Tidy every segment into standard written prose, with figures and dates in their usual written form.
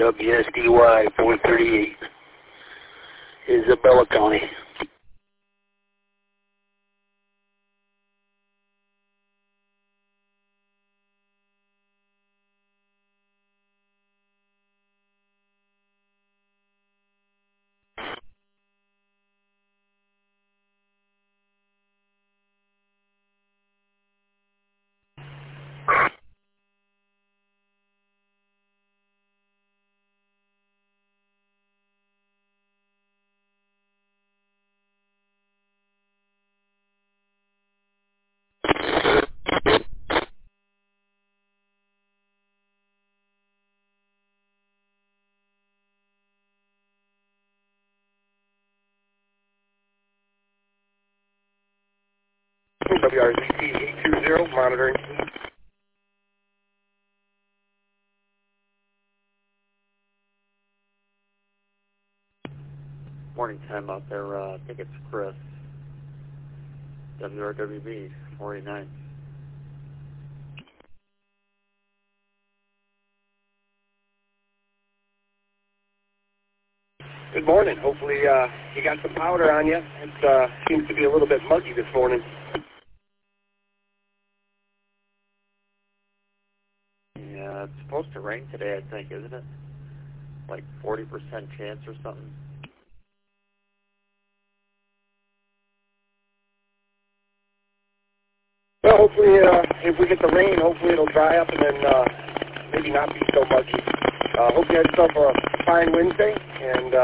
WSDY 438, Isabella County. WRZT 820, monitoring. Morning time out there. I think it's Chris. WRWB 489. Good morning. Hopefully you got some powder on you. It seems to be a little bit muggy this morning. Yeah, it's supposed to rain today, I think, isn't it? Like 40% chance or something. Well, hopefully if we get the rain, hopefully it'll dry up and then maybe not be so muggy. Hope you have yourself a fine Wednesday, and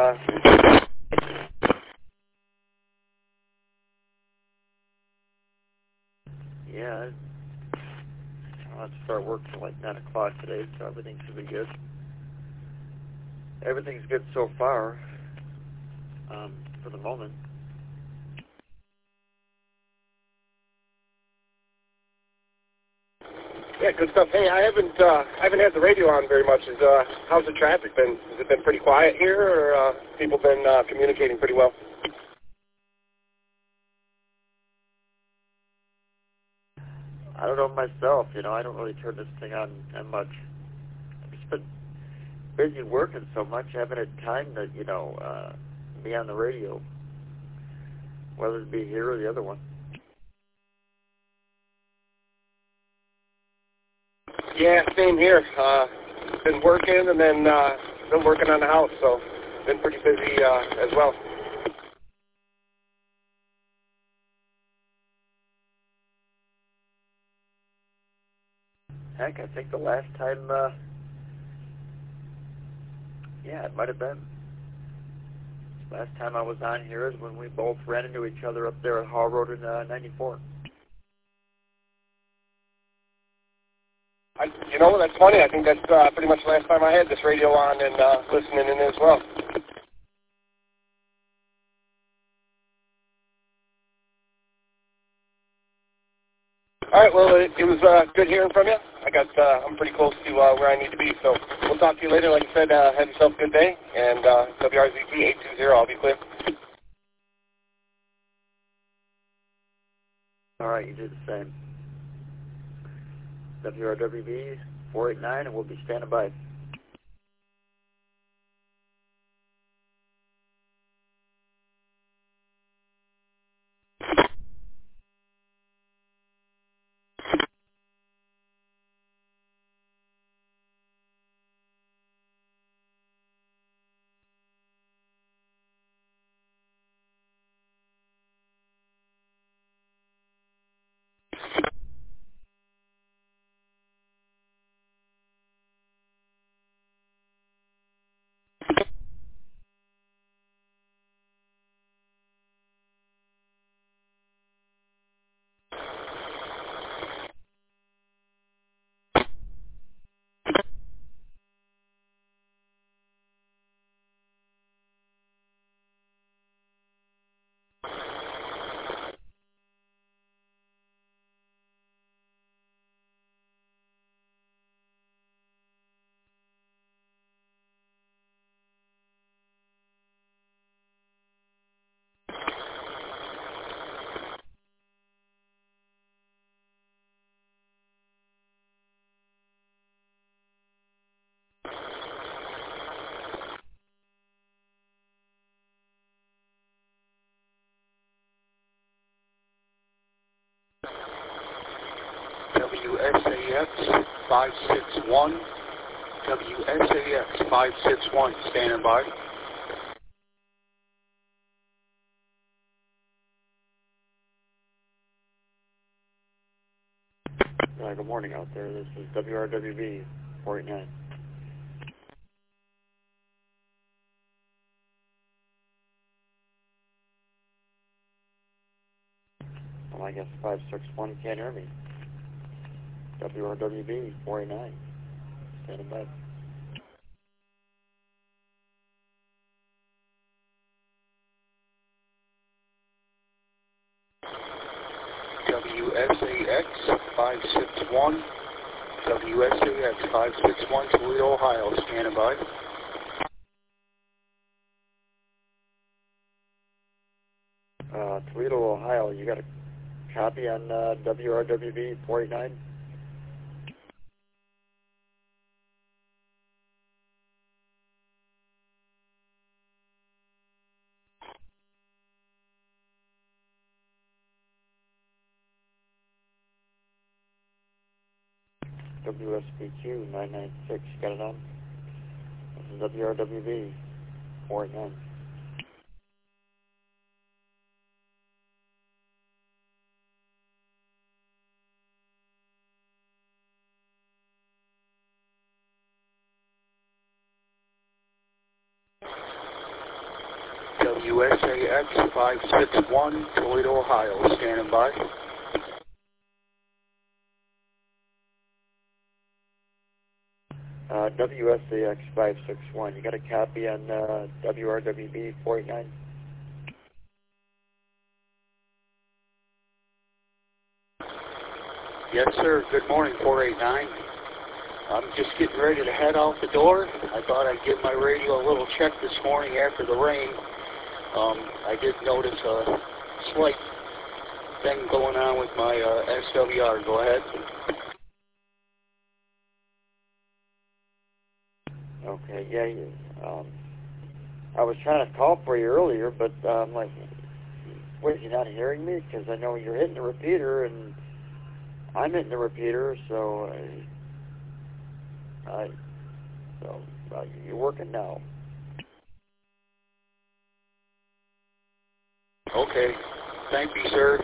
yeah, I'll have to start work till like 9 o'clock today, so everything should be good. Everything's good so far, for the moment. yeah, good stuff. Hey, I haven't had the radio on very much. How's the traffic been? Has it been pretty quiet here, or people been communicating pretty well? I don't know myself, I don't really turn this thing on that much. I've just been busy working so much, I haven't had time to, be on the radio, whether it be here or the other one. Yeah, same here. Been working and then been working on the house, so been pretty busy as well. Heck, I think the last time, it might have been. Last time I was on here is when we both ran into each other up there at Hall Road in 94. That's funny. I think that's pretty much the last time I had this radio on and listening in as well. All right, well, it was good hearing from you. I'm pretty close to where I need to be, so we'll talk to you later. Like I said, have yourself a good day, and WRZT 820, I'll be clear. All right, you do the same. WRWB 489, and we'll be standing by. WSAX 561. WSAX 561, standing by. Good morning out there. This is WRWB 489. Well, I guess 561 can't hear me. WRWB 489. Standing by. WSAX 561. WSAX 561, Toledo, Ohio, standing by. Toledo, Ohio, you got a copy on WRWB 489? WSBQ 996, you got it on? This is WRWB 489. WSAX 561, Toledo, Ohio, standing by. WSAX 561, you got a copy on WRWB 489? Yes, sir. Good morning, 489. I'm just getting ready to head out the door. I thought I'd give my radio a little check this morning after the rain. I did notice a slight thing going on with my SWR. Go ahead. Okay, yeah. I was trying to call for you earlier, but I'm like, wait, you're not hearing me? Because I know you're hitting the repeater, and I'm hitting the repeater, so you're working now. Okay. Thank you, sir.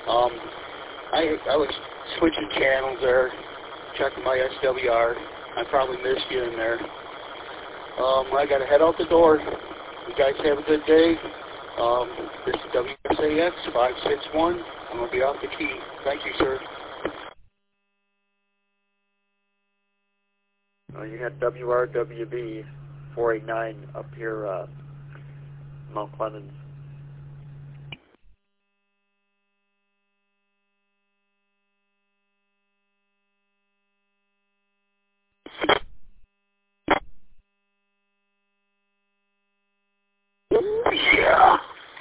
I was switching channels there, checking my SWR. I probably missed you in there. I got to head out the door. You guys have a good day. This is WSAX 561. I'm going to be off the key. Thank you, sir. You got WRWB 489 up here, Mount Clemens. Yeah.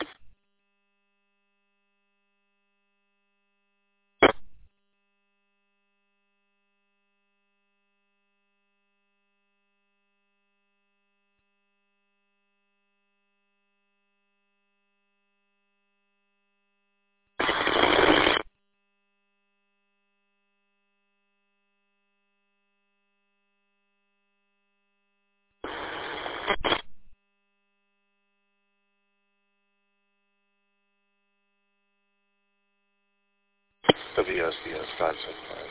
WSDS 575.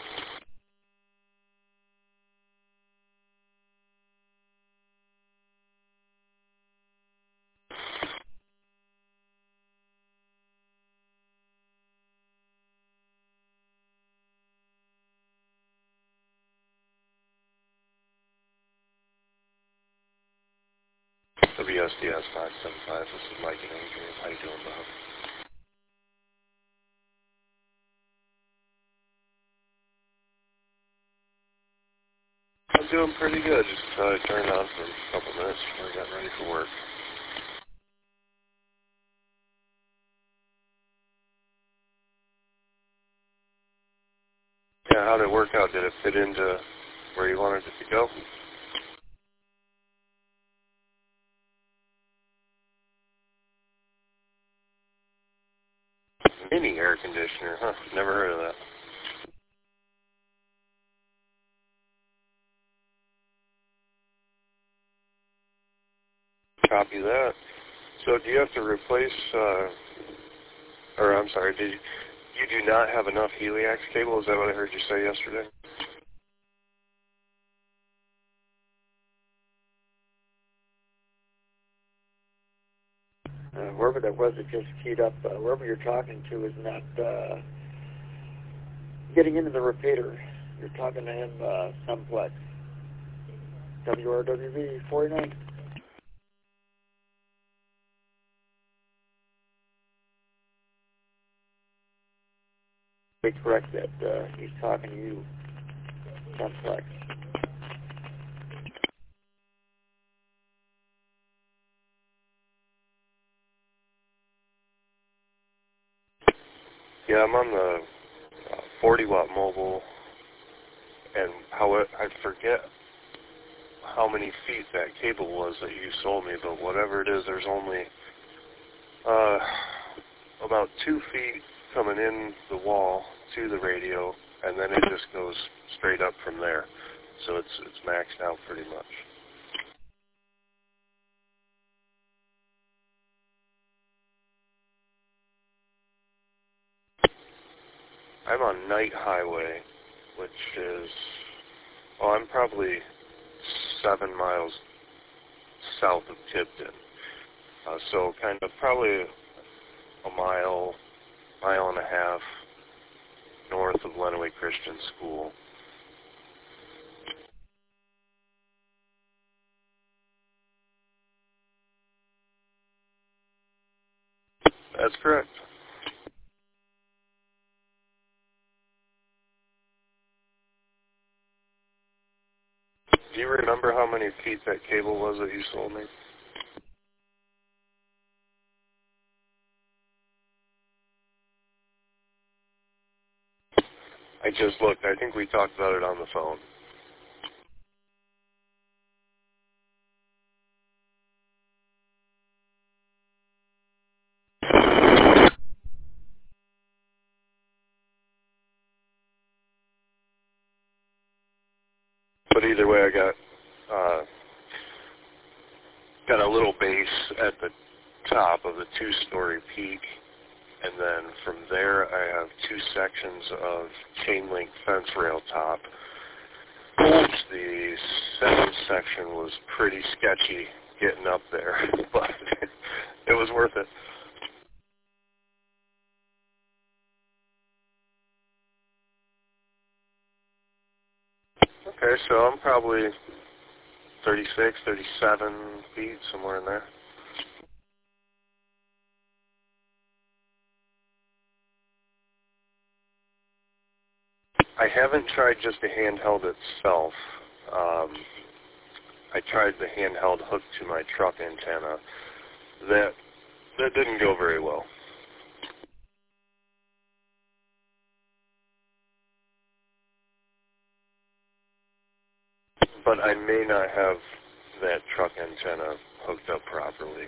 WSDS 575, this is Mike and Adrian. How you doing, Bob? I'm doing pretty good. Just turned on for a couple minutes before I got ready for work. Yeah, how did it work out? Did it fit into where you wanted it to go? Mini air conditioner, huh? Never heard of that. that. So do you have to replace, or I'm sorry, you do not have enough Heliax cable? Is that what I heard you say yesterday? Whoever that was that just keyed up, whoever you're talking to is not getting into the repeater. You're talking to him someplace. WRWV 49. Be correct that he's talking to you someplace. Yeah, I'm on the 40-watt mobile, and I forget how many feet that cable was that you sold me, but whatever it is, there's only about 2 feet coming in the wall to the radio, and then it just goes straight up from there. So it's maxed out pretty much. I'm on Night Highway, which is, I'm probably 7 miles south of Tipton. So kind of probably a mile and a half north of Lenawee Christian School. That's correct. Do you remember how many feet that cable was that you sold me? I just looked. I think we talked about it on the phone. But either way, I got a little base at the top of the 2-story peak, and then from there I have 2 sections of chain link fence rail top. The second section was pretty sketchy getting up there, but it was worth it. Okay, so I'm probably 36, 37 feet, somewhere in there. I haven't tried just the handheld itself. I tried the handheld hooked to my truck antenna. That didn't go very well. But I may not have that truck antenna hooked up properly.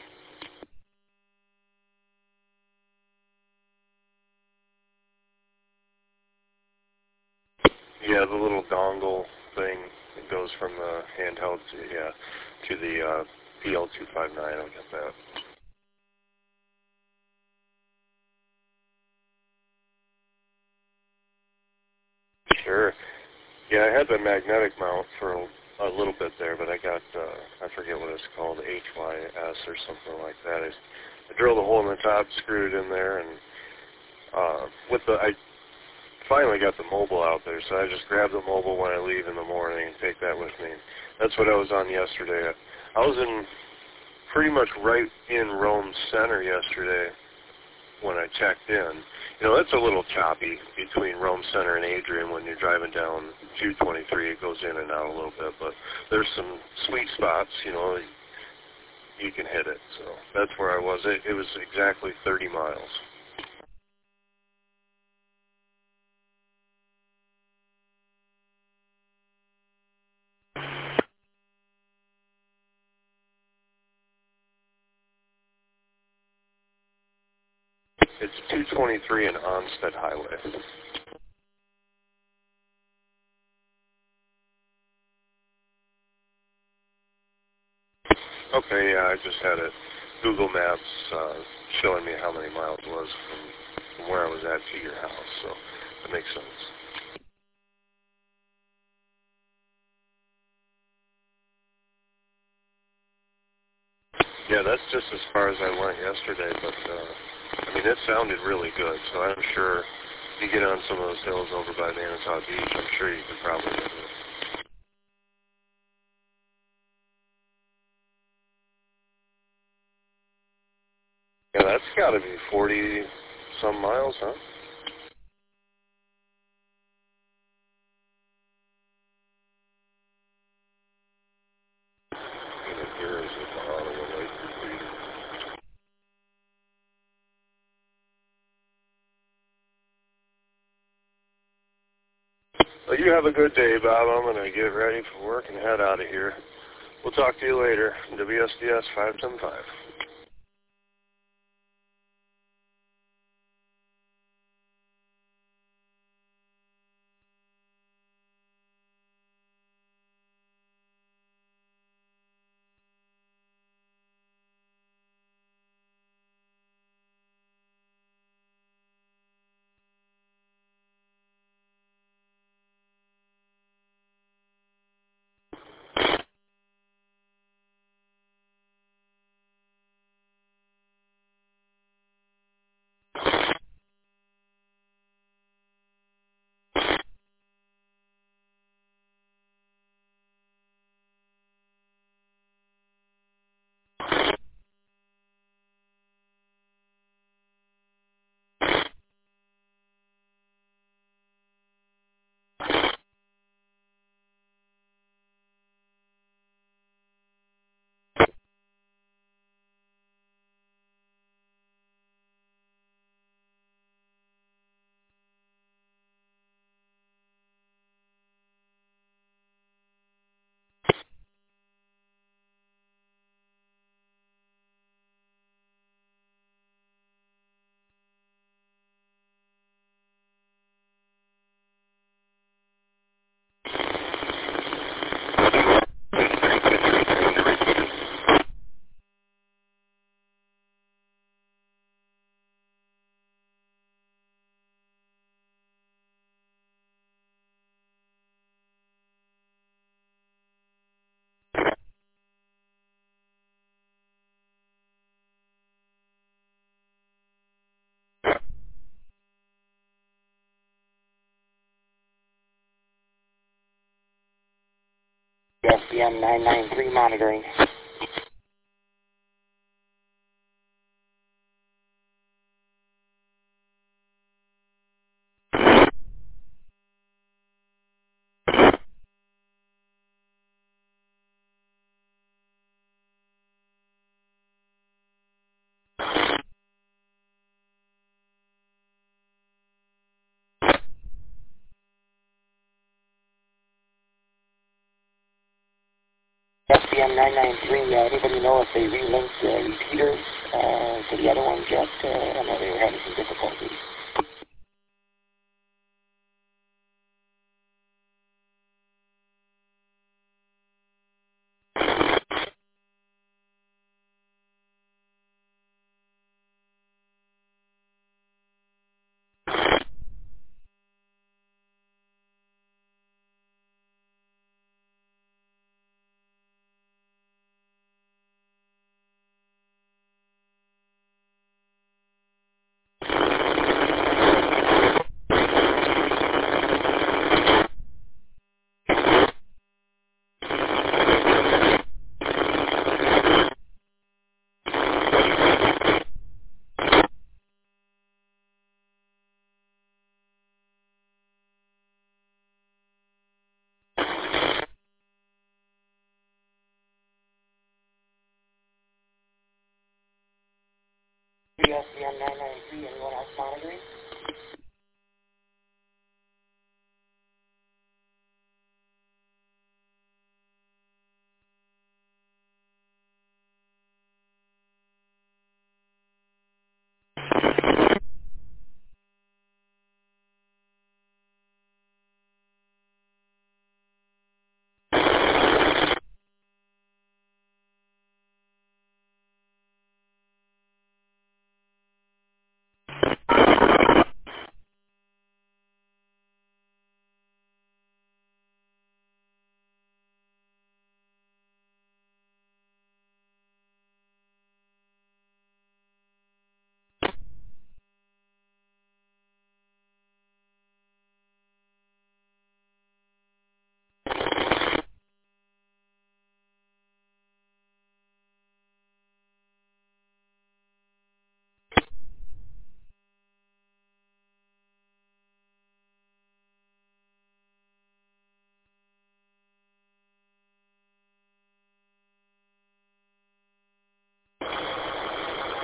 Yeah, the little dongle thing that goes from the handheld to the PL259. I'll get that. Sure. Yeah, I had the magnetic mount for a little bit there, but I got, I forget what it's called, HYS or something like that. I drilled a hole in the top, screwed it in there, and I finally got the mobile out there, so I just grab the mobile when I leave in the morning and take that with me. That's what I was on yesterday. I was pretty much right in Rome Center yesterday when I checked in. You know, that's a little choppy between Rome Center and Adrian when you're driving down 223. It goes in and out a little bit, but there's some sweet spots, you know, you can hit it. So that's where I was. It was exactly 30 miles. It's 223 and Onstead Highway. Okay, yeah, I just had it. Google Maps showing me how many miles it was from where I was at to your house, so that makes sense. Yeah, that's just as far as I went yesterday, but, I mean, it sounded really good, so I'm sure if you get on some of those hills over by Manitowoc Beach, I'm sure you could probably do it. Yeah, that's got to be 40-some miles, huh? And here is the Ottawa Lake Retreat. Well, you have a good day, Bob. I'm going to get ready for work and head out of here. We'll talk to you later. WSDS 575. SDM 993 monitoring. SDM 993, anybody know if they relinked the repeaters to the other ones yet? I know they were having some difficulties. SDM 993, anyone else monitoring?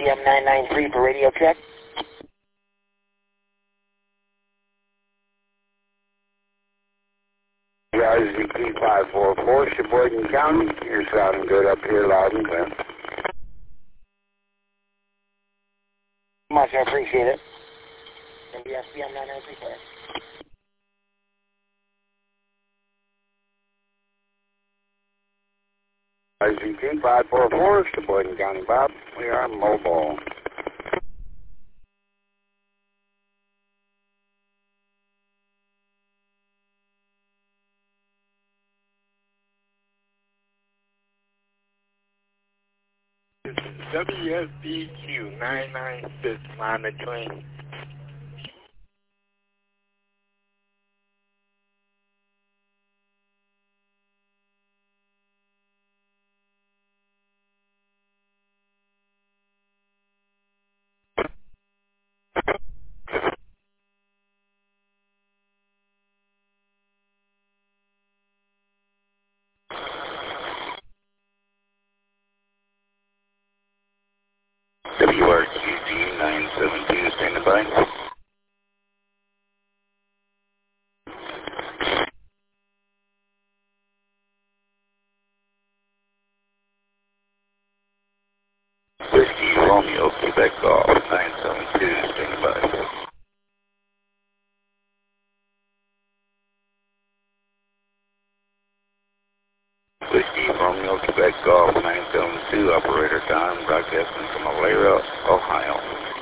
SBM 993 for radio check. RZT 544, Sheboygan County. You're sounding good up here, loud and clear. Much, I appreciate it. And the SBM 993 clear. RZT 544, Sheboygan County, Bob. We are mobile. This is WSBQ 996, monitoring. WRQG 972, standing by. Whiskey Romeo, Quebec Golf 972, standing by. Whiskey Romeo, Quebec Golf 972, operator Don, broadcasting from Alera, Ohio.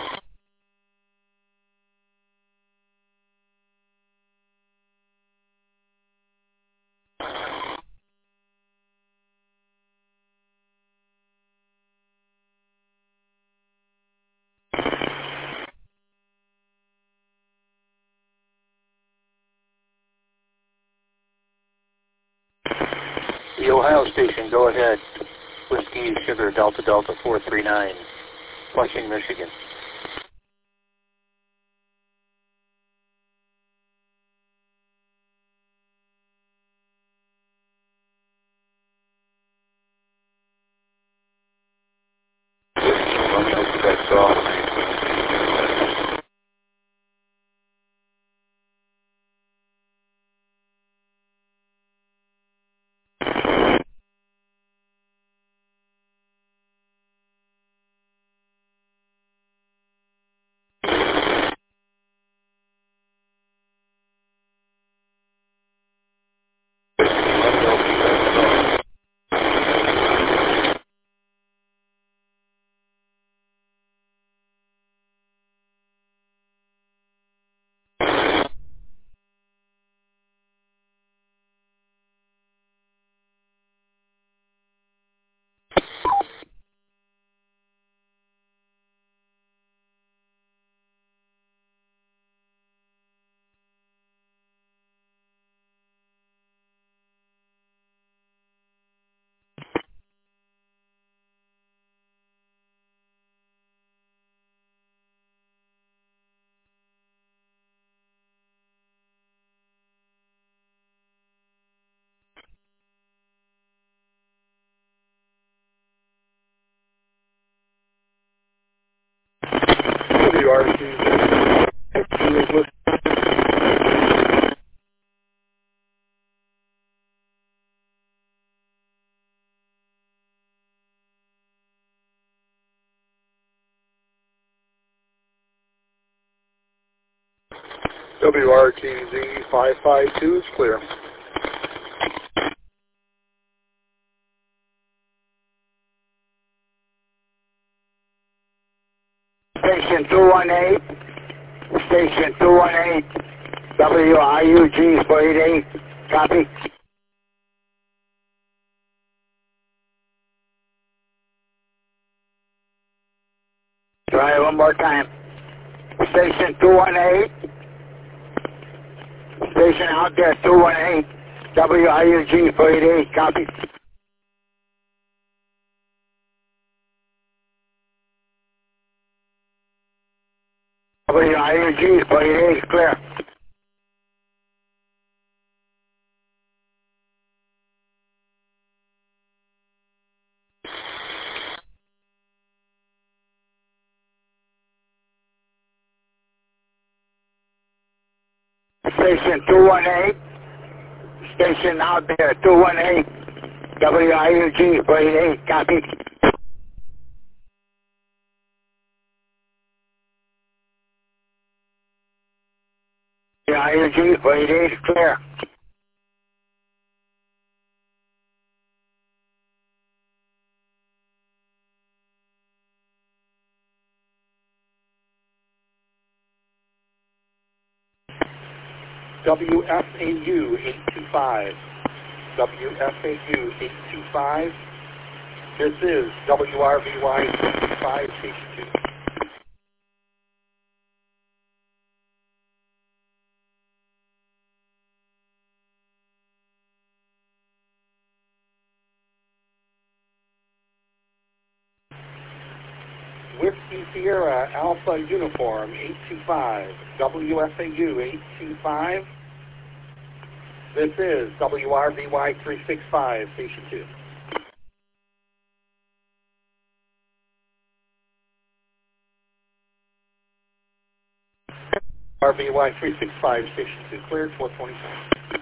The Ohio station, go ahead. Whiskey Sugar Delta Delta 439, Flushing, Michigan. Whiskey Romeo, Quebec Golf 972. WRTZ 552 is clear. Station 218, Station 218, WIUG 488, copy. Try it one more time. Station 218, station out there 218, WIUG 488, copy. WIUG 488 is clear. Station 218. Station out there, 218. WIUG 48, copy. WIUG 48 is clear. WFAU 825. WFAU 825. This is WRVY 65, Station 2. Whiskey Sierra Alpha Uniform 825, WFAU 825. This is WRVY 365, Station 2. RVY 365, Station 2, cleared 425.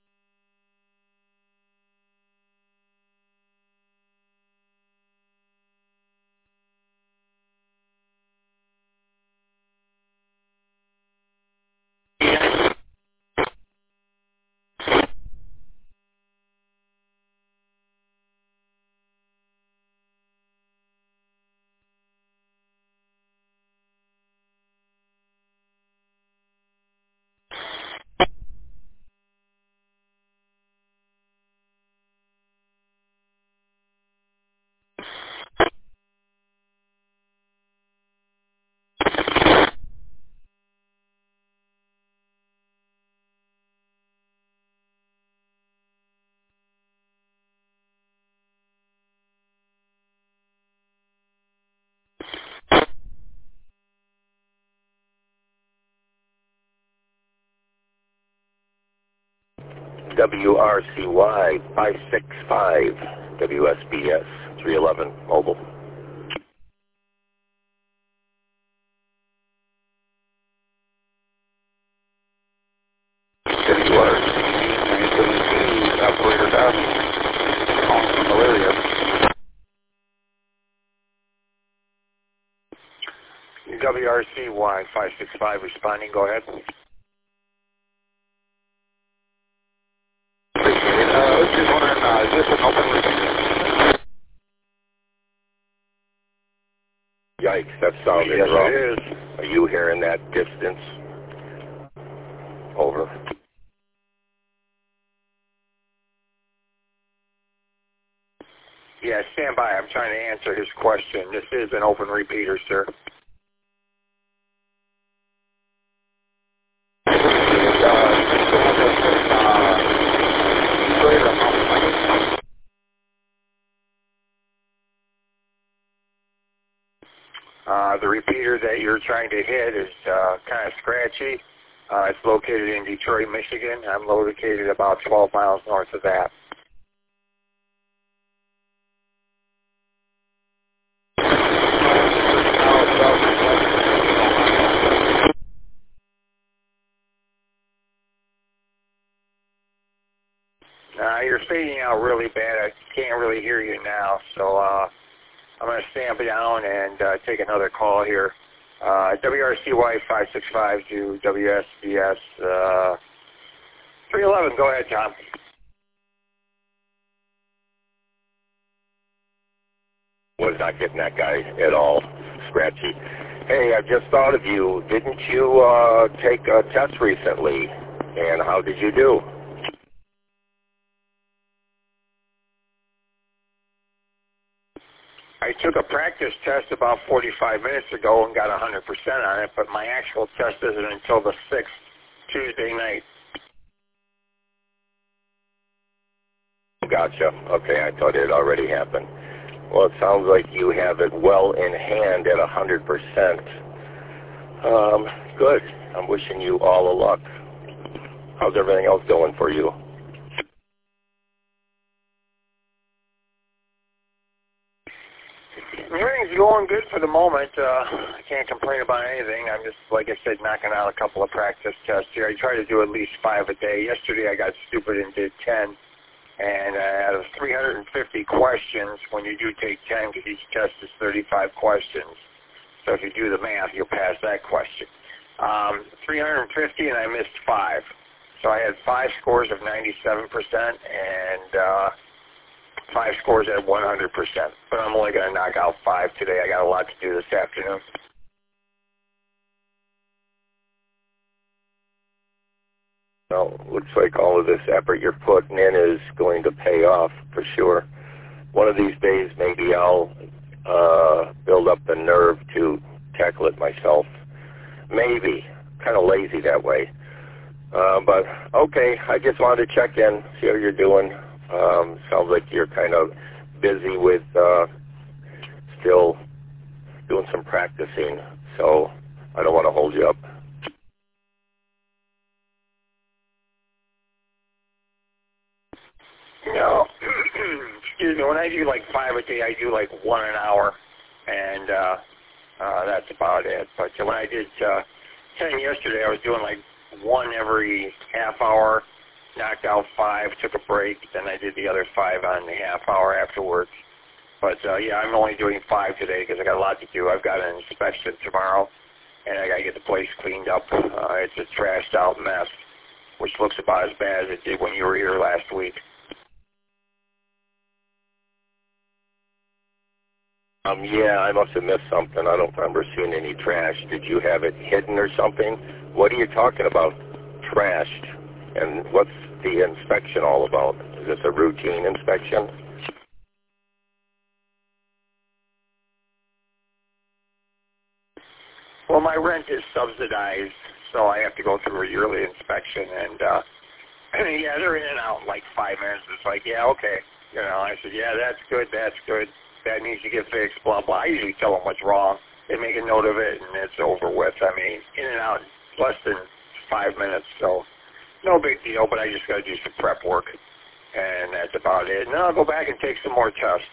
WRCY 565, WSBS 311, mobile. WRCY 972, operator Don, calling from malaria. WRCY 565 responding, go ahead. Just wondering, is this an open repeater? Yikes, that sounded rough. Yes, it is. Are you hearing that distance? Over. Yeah, stand by. I'm trying to answer his question. This is an open repeater, sir. The repeater that you're trying to hit is kind of scratchy. It's located in Detroit, Michigan. I'm located about 12 miles north of that. You're fading out really bad. I can't really hear you now, so I'm going to stand down and take another call here. WRCY 565 to WSBS 311. Go ahead, Tom. Was not getting that guy at all. Scratchy. Hey, I just thought of you. Didn't you take a test recently? And how did you do? I took a practice test about 45 minutes ago and got 100% on it, but my actual test isn't until the 6th, Tuesday night. Gotcha. Okay, I thought it had already happened. Well, it sounds like you have it well in hand at 100%. Good. I'm wishing you all the luck. How's everything else going for you? Everything's going good for the moment. I can't complain about anything. I'm just, like I said, knocking out a couple of practice tests here. I try to do at least 5 a day. Yesterday I got stupid and did 10. And out of 350 questions, when you do take 10, because each test is 35 questions. So if you do the math, you'll pass that question. 350, and I missed 5. So I had 5 scores of 97% and 5 scores at 100%. But I'm only going to knock out 5 today. I got a lot to do this afternoon. Well, looks like all of this effort you're putting in is going to pay off for sure. One of these days, maybe I'll build up the nerve to tackle it myself. Maybe. Kind of lazy that way. But, okay, I just wanted to check in, see how you're doing. Sounds like you're kind of busy with still doing some practicing, so I don't want to hold you up. No, excuse me, when I do like 5 a day, I do like 1 an hour, and that's about it. But when I did 10 yesterday, I was doing like 1 every half hour, knocked out 5, took a break, then I did the other 5 on the half hour afterwards. But yeah, I'm only doing 5 today because I got a lot to do. I've got an inspection tomorrow, and I got to get the place cleaned up. It's a trashed out mess, which looks about as bad as it did when you were here last week. Yeah, I must have missed something. I don't remember seeing any trash. Did you have it hidden or something? What are you talking about, trashed? And what's the inspection all about? Is this a routine inspection? Well, my rent is subsidized, so I have to go through a yearly inspection. And yeah, they're in and out in like 5 minutes. It's like, yeah, okay. You know, I said, yeah, that's good, that's good. That needs to get fixed, blah, blah. I usually tell them what's wrong. They make a note of it, and it's over with. I mean, in and out in less than 5 minutes, so no big deal, but I just got to do some prep work, and that's about it. And then I'll go back and take some more tests.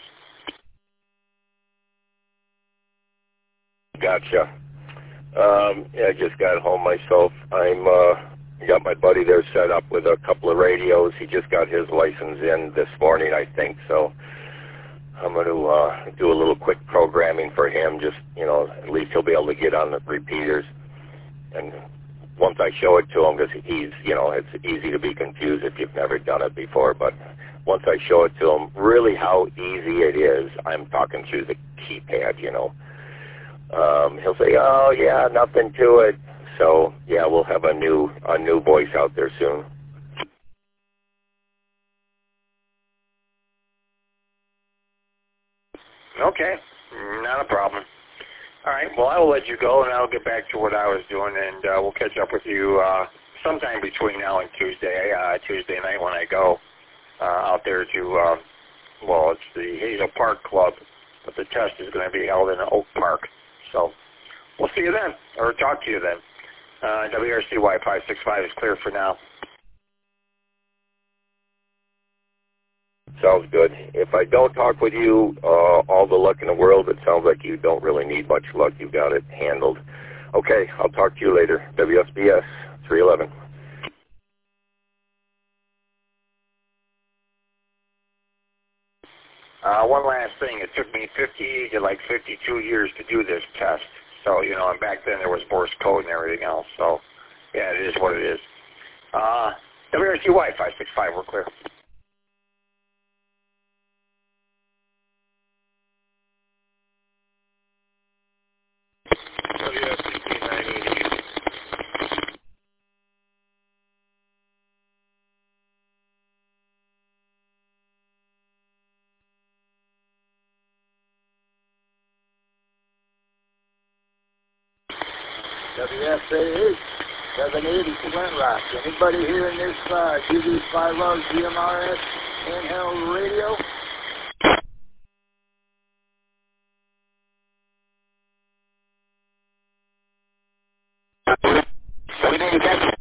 Gotcha. Yeah, I just got home myself. I got my buddy there set up with a couple of radios. He just got his license in this morning, I think, so I'm going to do a little quick programming for him. Just, you know, at least he'll be able to get on the repeaters. And once I show it to him, because he's, you know, it's easy to be confused if you've never done it before. But once I show it to him, really how easy it is, I'm talking through the keypad, you know. He'll say, oh, yeah, nothing to it. So, yeah, we'll have a new voice out there soon. Okay, not a problem. All right, well, I will let you go, and I'll get back to what I was doing, and we'll catch up with you sometime between now and Tuesday night when I go out there to, well, it's the Hazel Park Club, but the test is going to be held in Oak Park. So we'll see you then, or talk to you then. WRCY 565 is clear for now. Sounds good. If I don't talk with you, all the luck in the world. It sounds like you don't really need much luck. You've got it handled. Okay, I'll talk to you later. WSBS 311. One last thing. It took me 50 to like 52 years to do this test. So, you know, and back then there was Morse code and everything else. So, yeah, it is what it is. WRCY 565, we're clear. WSCP 988. WSAH 780 Flint Rock. Anybody hearing this GV50 GMRS handheld radio? We didn't catch it.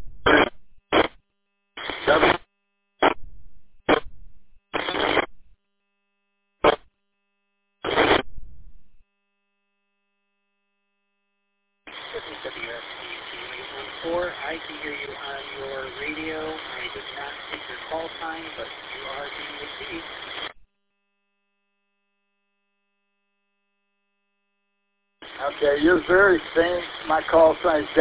Okay, you're very faint. My call sign is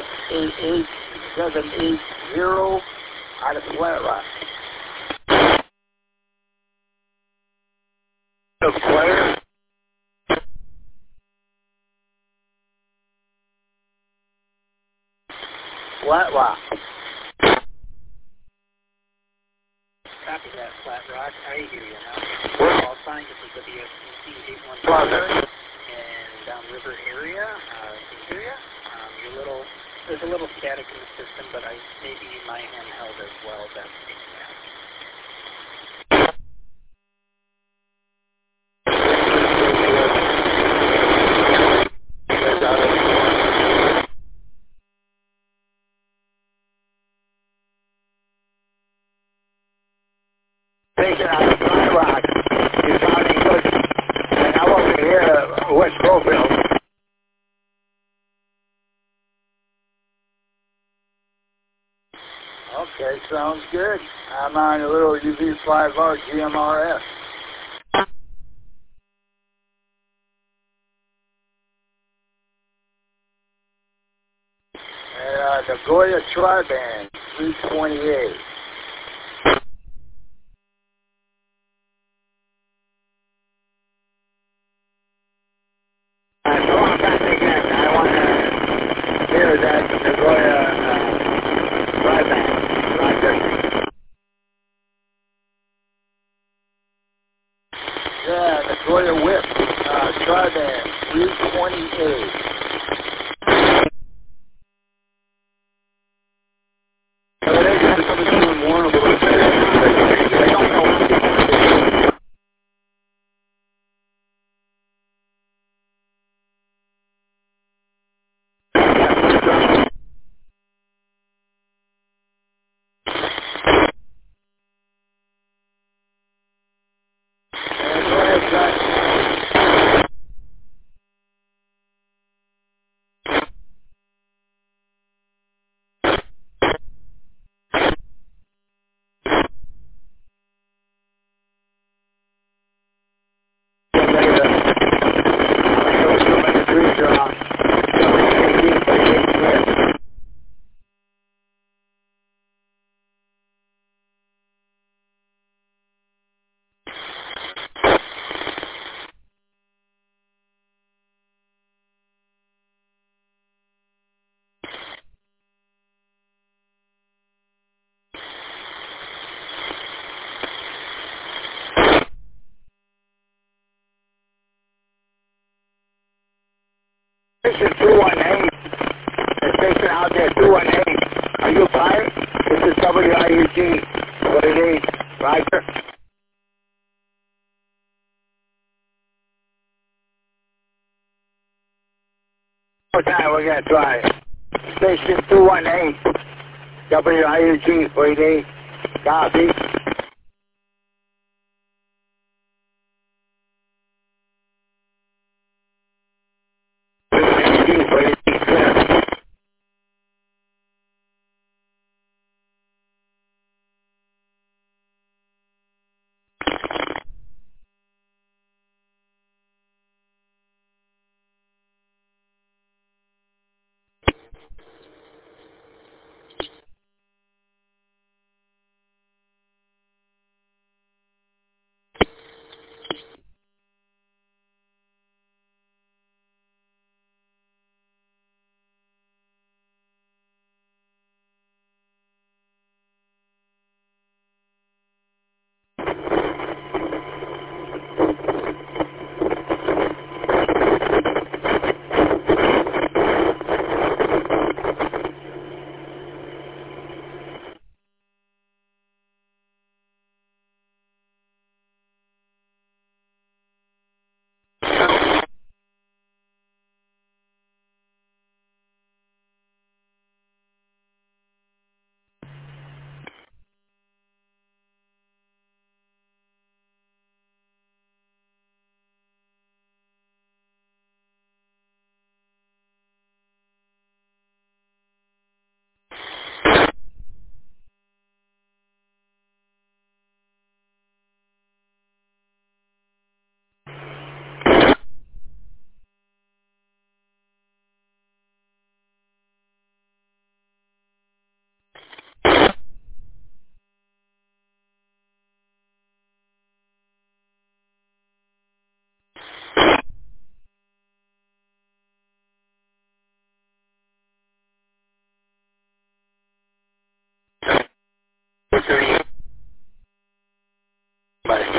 WS88780 out of Flat Rock. The player? Flat Rock. Copy that, Flat Rock. I hear you now. Call sign, this is WSCC 817 and downriver area. Can you hear you? There's a little static in the system, but maybe my handheld as well. That's picking that. Station out of Flat Rock. You're sounding good. And I want to hear West Groveland. Okay, sounds good. I'm on a little UV5R GMRS. Nagoya Tri-Band, 328. So I'm contacting again. I want to hear that Nagoya Tri-Band. Roger. Yeah, Nagoya Whip, Tri-Band, 328. Station 218. The station out there, 218. Are you fine? This is WIUG. What it is, Roger. One time, we're going to try. Station 218. WIUG, what it is. Copy. 30. Bye.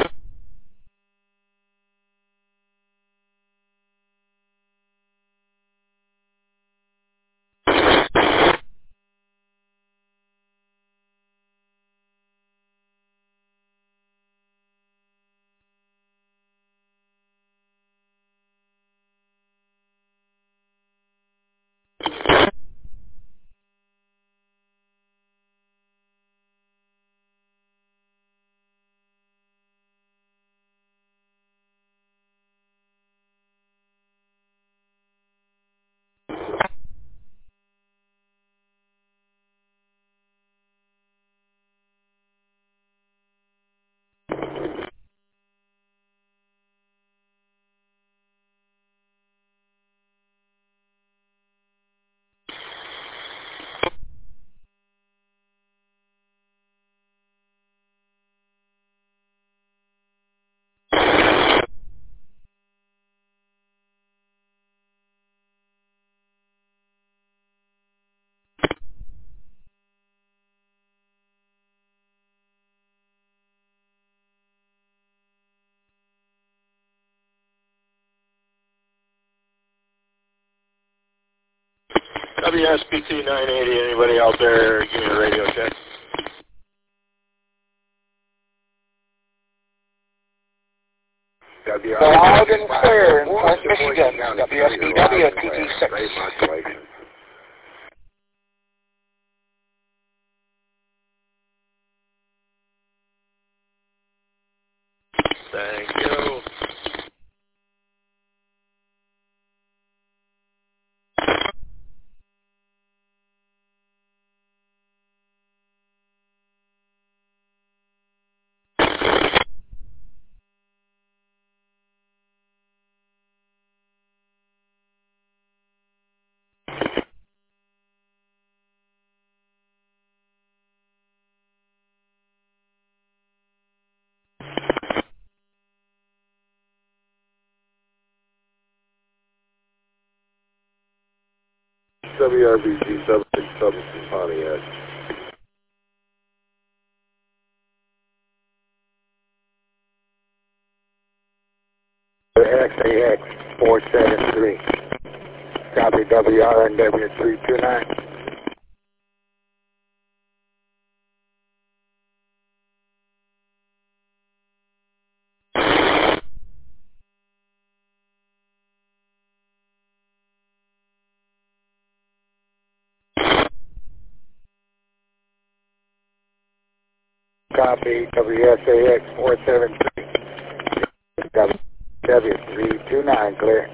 WSPT 980, anybody out there, give me a radio check. Loud and clear in Flint, Michigan, WSBW TG6. Thank you. WRBG 767 from Pontiac. XAX 473. Copy WRNW 329. Copy WSAX 473. W329 clear.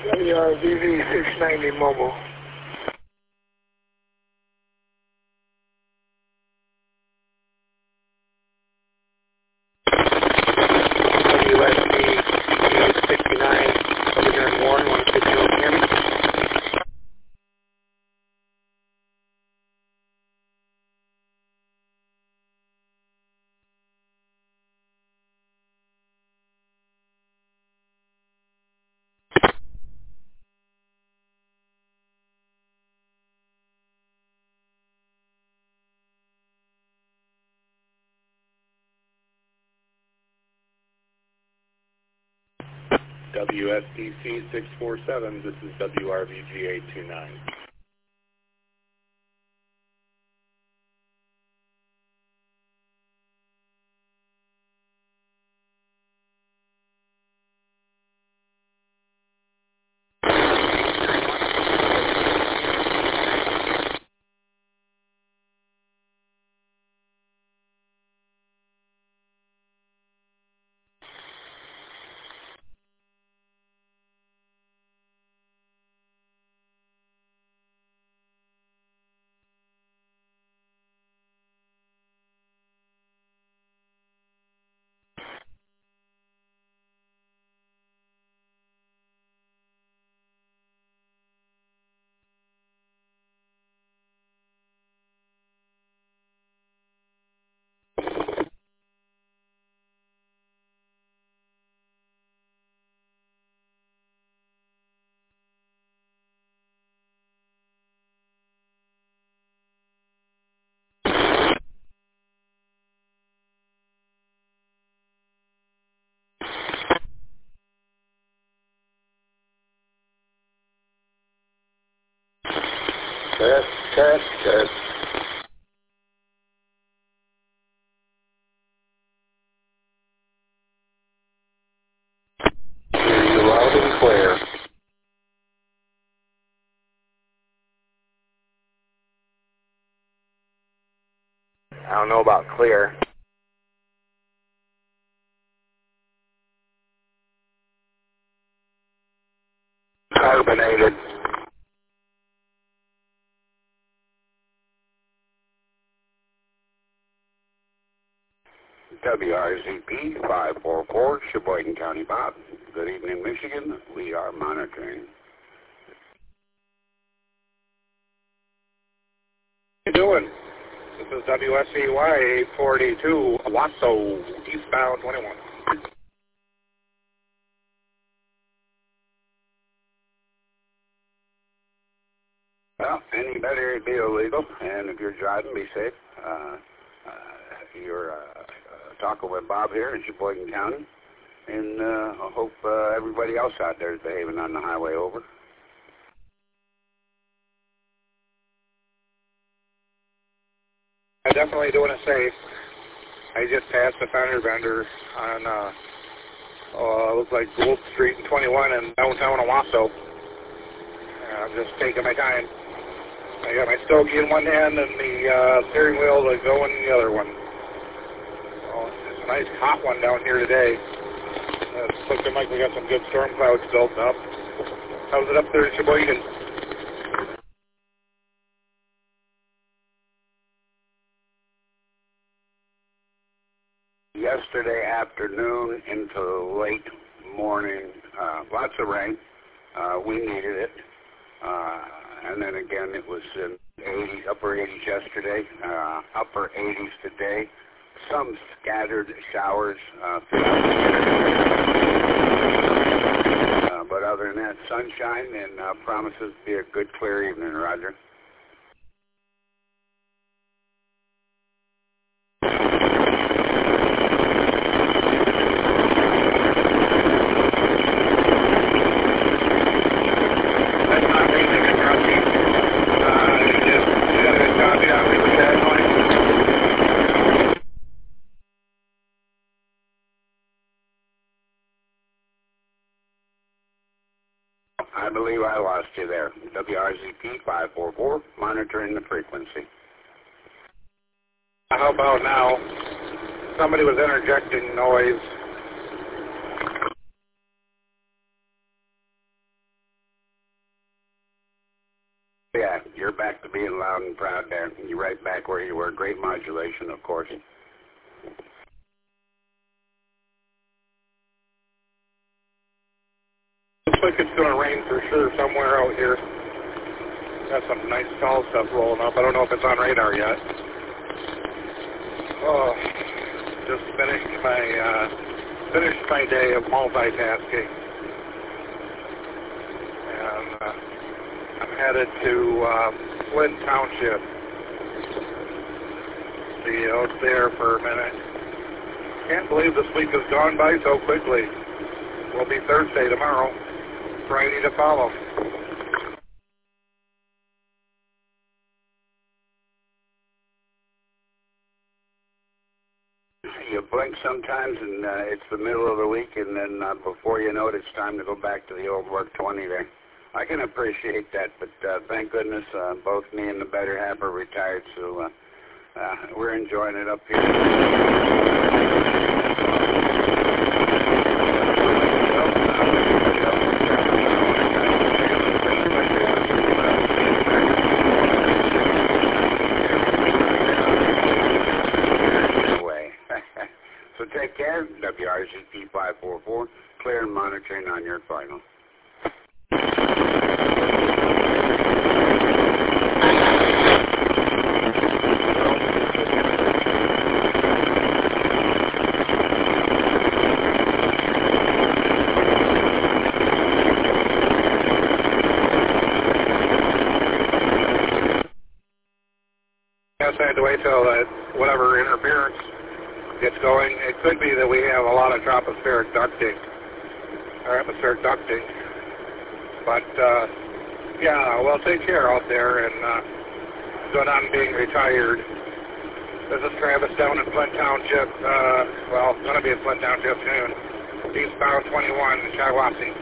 WRVV 690 mobile. WSB 69, over here in Warren, 160, can you hear me? WSDC 647, this is WRVG 829. Test. Hear you loud and clear. I don't know about clear. Carbonated. WRZP 544, Sheboygan County, Bob. Good evening, Michigan. We are monitoring. How you doing? This is WSCY 842, Owasso, eastbound 21. Well, any better it'd be illegal, and if you're driving, be safe. You're talking with Bob here in Sheboygan County, and I hope everybody else out there is behaving on the highway. Over. I'm definitely doing it safe. I just passed a fender bender on, looks like Gould Street and 21 in downtown Owasso. I'm just taking my time. I got my stogie in one hand and the steering wheel to go in the other one. Oh, it's a nice hot one down here today. It's looking like we got some good storm clouds built up. How's it up there in Sheboygan? Yesterday afternoon into late morning, lots of rain. We needed it. And then again, it was in 80s, upper 80s yesterday, upper 80s today. Some scattered showers but other than that, sunshine and promises to be a good, clear evening, Roger. I believe I lost you there. WRZP 544, monitoring the frequency. How about now? Somebody was interjecting noise. you're back to being loud and proud there. You're right back where you were. Great modulation, of course. Looks like it's going to rain for sure somewhere out here. Got some nice tall stuff rolling up. I don't know if it's on radar yet. Oh, just finished my day of multitasking. And I'm headed to Flint Township. See out there for a minute. Can't believe this week has gone by so quickly. Will be Thursday tomorrow. Friday to follow. You blink sometimes, and it's the middle of the week, and then before you know it, it's time to go back to the old work 20 there. I can appreciate that, but thank goodness both me and the better half are retired, so we're enjoying it up here. So take care, WRZT 544, clear and monitoring on your final. Guess I had to wait till whatever interference gets going. It could be that we have a lot of tropospheric ducting, or atmospheric ducting. But, yeah, well, take care out there, and good on being retired. This is Travis down in Flint Township. Well, going to be in Flint Township soon. Eastbound 21, Shiawassee.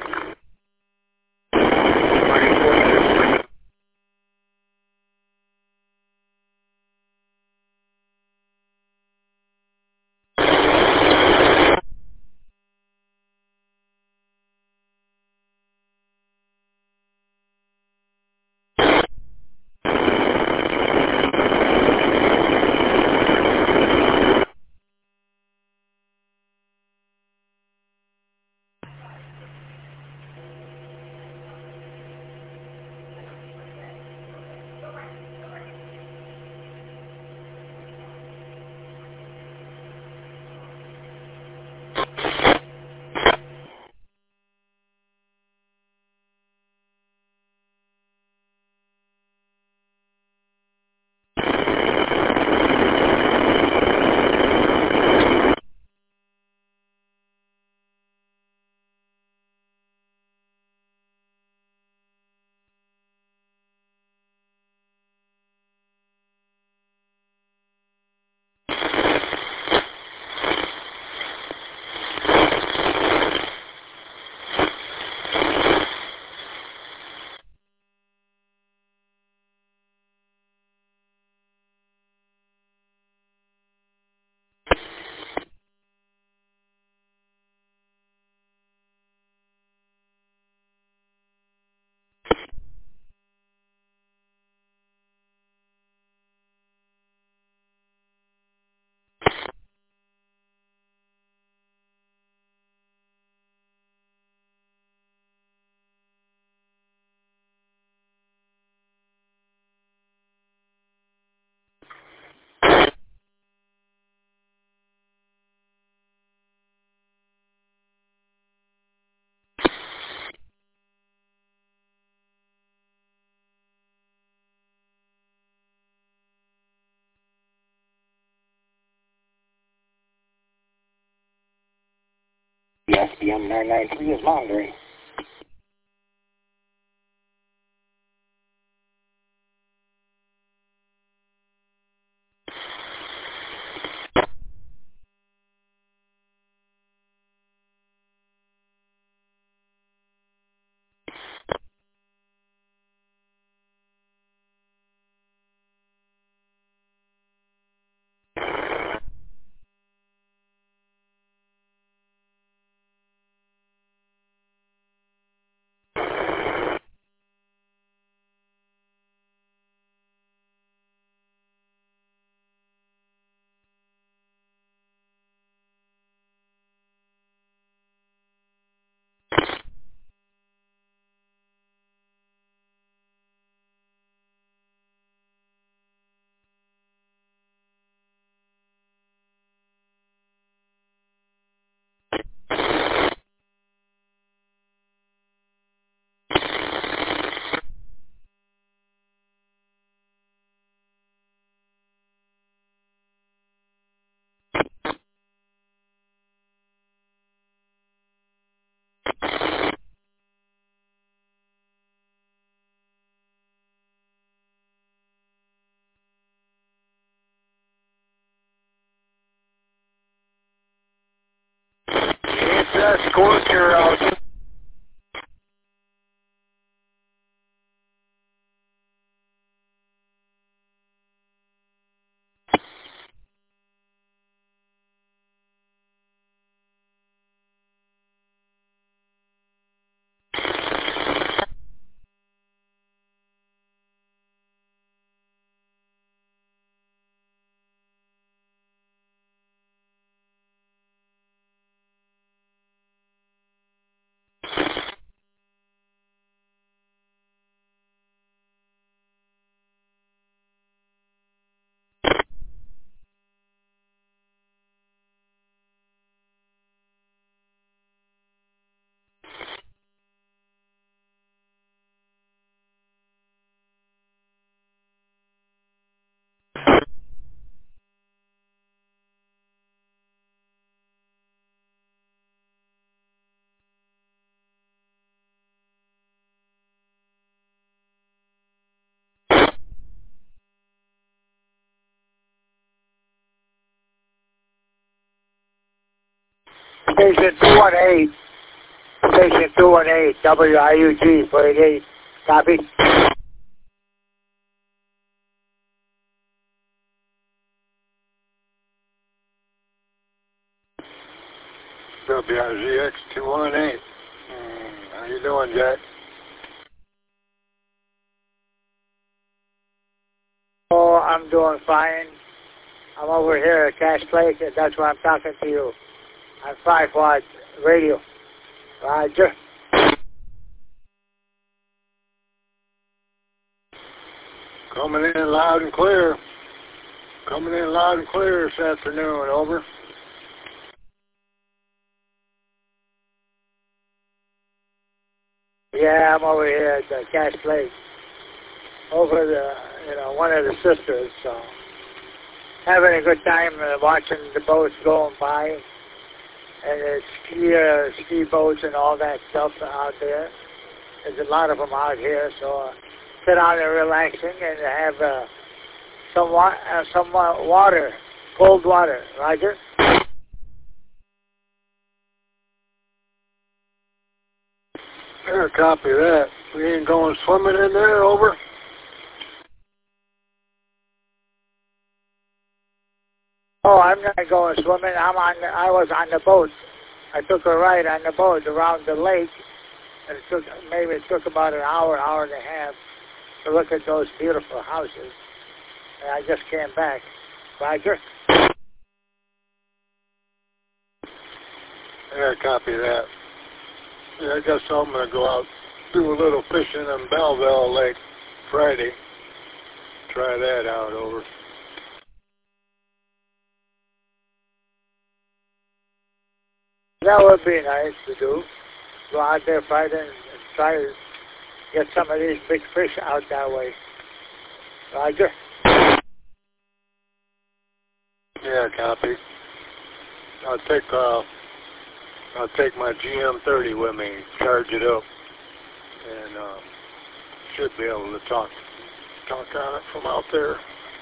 The SBM 993 is monitoring. That's cool. You're out. Station 218. Station 218, WIUG 48. Copy. WRZX 218. How you doing, Jack? Oh, I'm doing fine. I'm over here at Cash Place, and that's why I'm talking to you on 5-watt radio. Roger. Coming in loud and clear. Coming in loud and clear this afternoon, over. Yeah, I'm over here at the Cash Place. Over the, one of the sisters, so having a good time watching the boats going by, and the ski boats and all that stuff out there. There's a lot of them out here, so sit down and relaxing and have some water, cold water. Roger. There, copy that. We ain't going swimming in there, over. Oh, I'm not going swimming. I was on the boat. I took a ride on the boat around the lake, and it took about an hour, hour and a half to look at those beautiful houses. And I just came back. Roger. Yeah, copy that. Yeah, I guess I'm going to go out, do a little fishing in Belleville Lake Friday. Try that out, over. That would be nice to do. Go out there Friday and try to get some of these big fish out that way. Roger. Yeah, copy. I'll take my GM30 with me, charge it up, and should be able to talk on it from out there.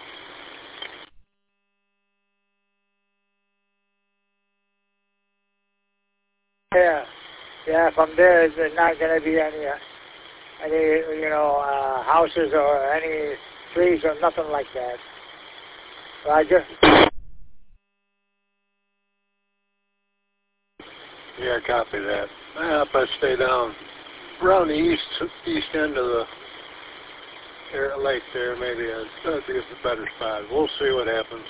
Yeah. From there, there's not going to be any houses or any trees or nothing like that. Roger. Yeah, copy that. If I stay down around the east end of the lake there, maybe that'd be a better spot. We'll see what happens.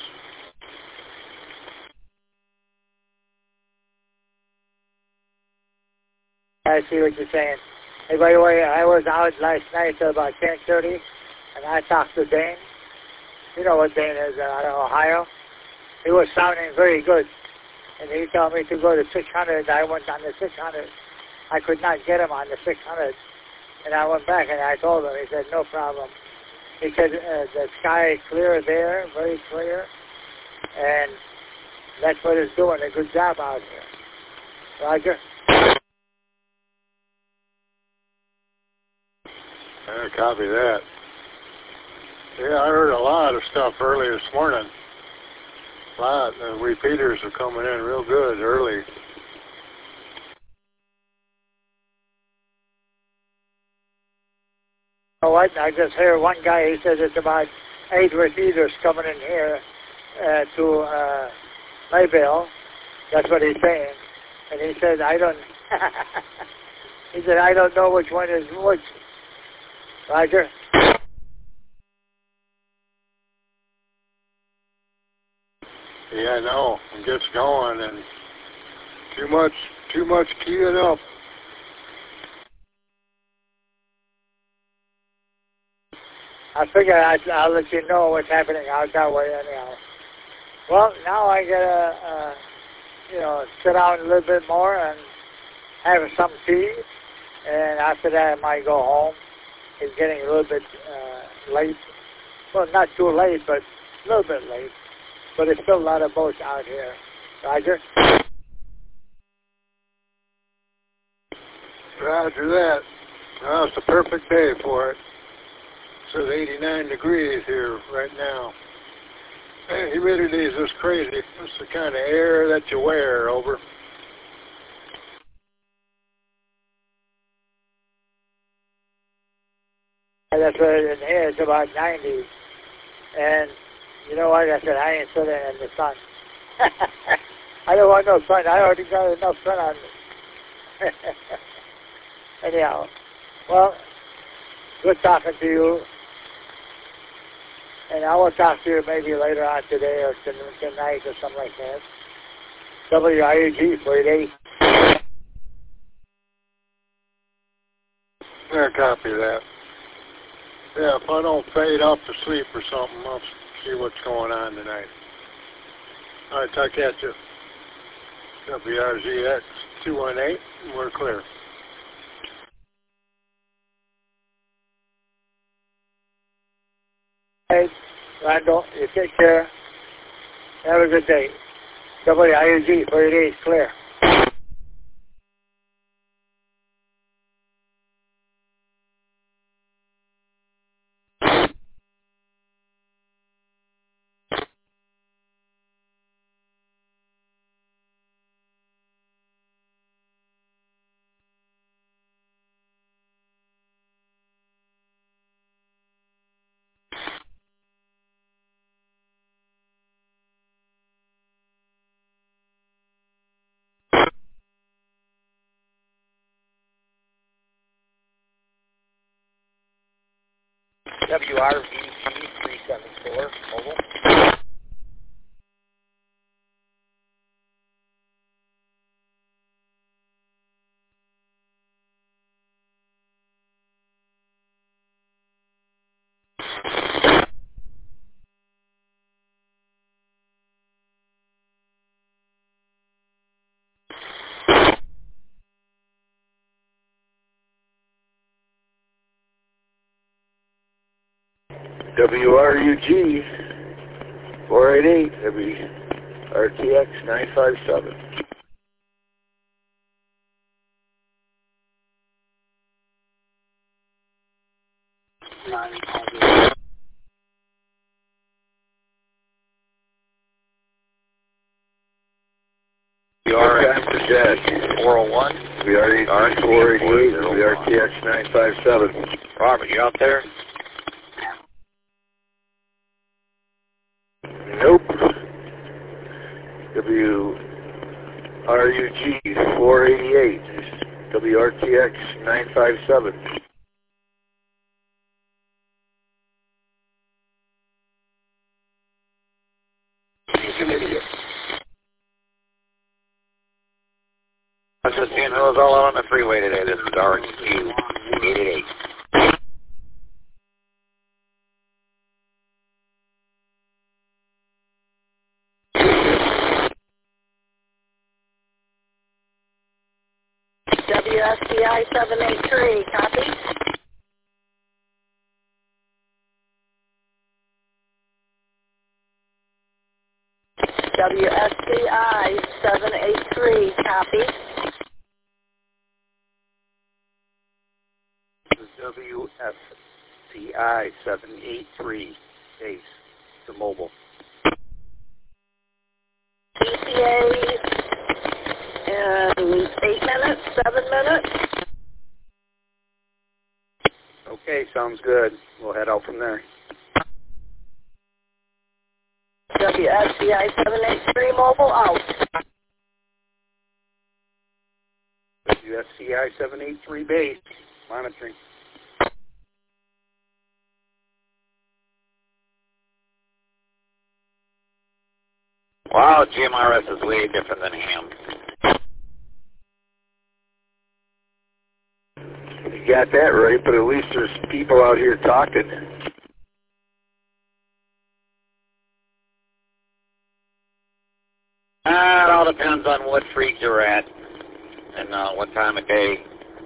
I see what you're saying. Hey, by the way, I was out last night till about 10:30, and I talked to Dane. You know what Dane is out of Ohio. He was sounding very good, and he told me to go to 600. I went on the 600. I could not get him on the 600, and I went back and I told him. He said, no problem. He said, the sky is clear there, very clear, and that's what it's doing, a good job out here. Roger. Yeah, copy that. Yeah, I heard a lot of stuff early this morning. A lot. The repeaters are coming in real good early. know what? I just heard one guy, he said it's about 8 repeaters coming in here to Mayville. That's what he's saying. And he said, he said, I don't know which one is which. Roger. Yeah, I know. It gets going and too much keying up. I figure I'll let you know what's happening out that way anyhow. Well, now I gotta, sit down a little bit more and have some tea, and after that I might go home. It's getting a little bit late. Well, not too late, but a little bit late. But there's still a lot of boats out here. Roger? Roger that. Well, it's the perfect day for it. It says 89 degrees here right now. And humidity is just crazy. It's the kind of air that you wear, over. That's what in here, it's about 90. And you know what? I said, I ain't sitting in the sun. I don't want no sun. I already got enough sun on me. Anyhow, well, good talking to you. And I will talk to you maybe later on today or tonight or something like that. WIUG 48. Yeah, copy that. Yeah, if I don't fade off to sleep or something, I'll see what's going on tonight. All right, talk at you. WRZX 218, we're clear. Hey, Randall, you take care. Have a good day. WIUG 48 clear. WRVG 374, mobile. WRUG 488, WRTX 957. WRX 401. WRTX 488, WRTX 957. Robert, you out there? Nope. WRUG 488, WRTX 957. That's the funerals all out on the freeway today. This is RQ 888. WSCI 783, copy. WSCI 783, copy. WSCI 783, base to mobile. ETA in 8 minutes, 7 minutes. Okay. Okay, sounds good. We'll head out from there. WSCI 783 mobile out. WSCI 783 base, monitoring. Wow, GMRS is way different than ham. You got that right, but at least there's people out here talking. It all depends on what freak you're at and what time of day.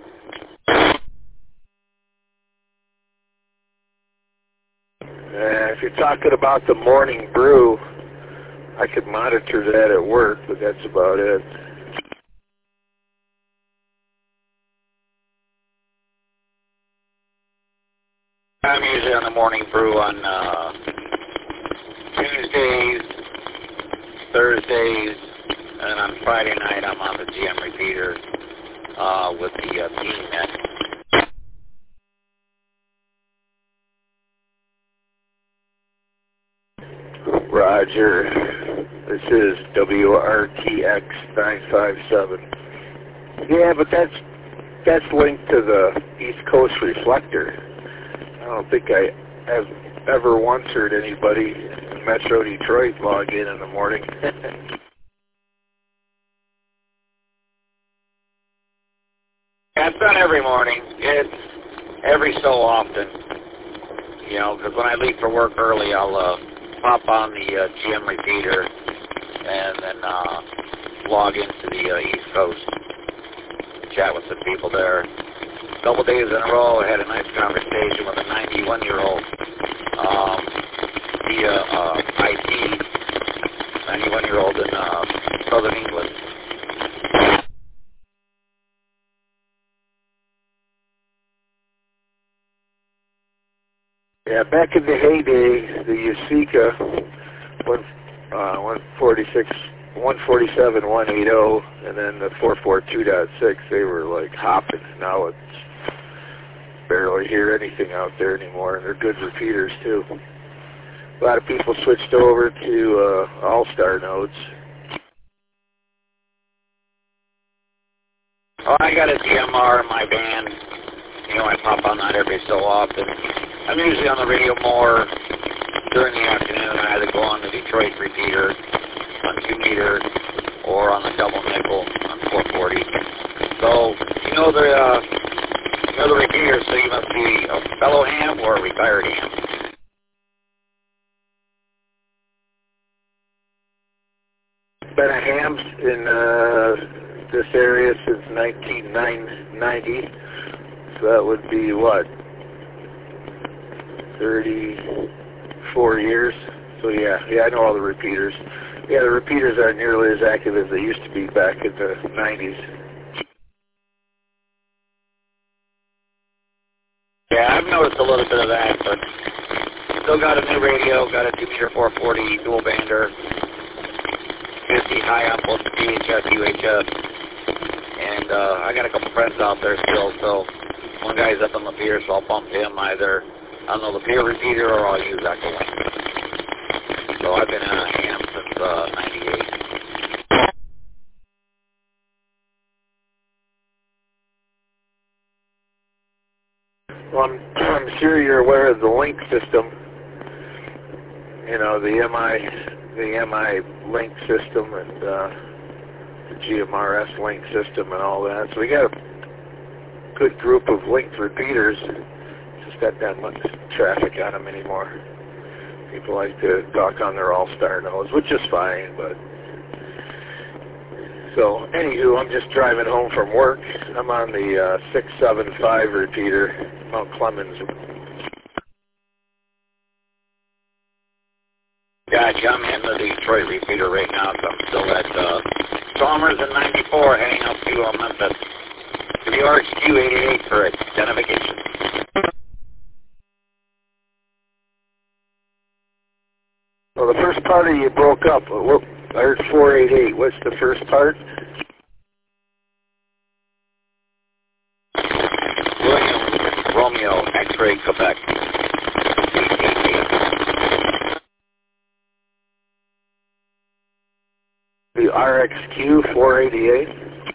If you're talking about the morning brew, I could monitor that at work, but that's about it. I'm usually on the morning brew on Tuesdays, Thursdays, and on Friday night I'm on the GM repeater with the team net. Roger. This is WRTX 957. Yeah, but that's linked to the East Coast reflector. I don't think I have ever once heard anybody in Metro Detroit log in the morning. It's not every morning. It's every so often. You know, because when I leave for work early, I'll pop on the GM repeater and then log into the East Coast, chat with some people there. A couple days in a row, I had a nice conversation with a 91-year-old via IT, 91-year-old in Southern England. Yeah, back in the heyday, the Yasica 147, 180, and then the 442.6, they were like hopping. Now it's barely hear anything out there anymore, and they're good repeaters too. A lot of people switched over to All-Star nodes. Oh, I got a DMR in my band. You know, I pop on that every so often. I'm usually on the radio more during the afternoon. I either go on the Detroit repeater on 2 meter or on the double nickel on 440. So you know the repeater, so you must be a fellow ham or a retired ham. Been a ham in this area since 1990. So that would be what? 34 years. So yeah, I know all the repeaters. Yeah, the repeaters aren't nearly as active as they used to be back in the 90s. Yeah, I've noticed a little bit of that, but still got a new radio, got a 2 meter 440 dual bander, 50 high on both the VHF, UHF, and I got a couple friends out there still, so one guy's up on the pier, so I'll bump him either on the Lapeer repeater or I'll use Echo Link. So I've been in a ham since 98. Well, I'm sure you're aware of the link system. You know, the MI link system and the GMRS link system and all that. So we got a good group of linked repeaters. Just not that much traffic on them anymore. People like to talk on their All-Star nodes, which is fine, but... So, anywho, I'm just driving home from work. I'm on the 675 repeater, Mount Clemens. Gotcha, I'm hitting the Detroit repeater right now, so I'm still at Chalmers in 94, heading up to Memphis. WRXQ 88 for identification. Well, the first part of you broke up. I heard 488. What's the first part? William Romeo, X-ray Quebec. The RXQ 488.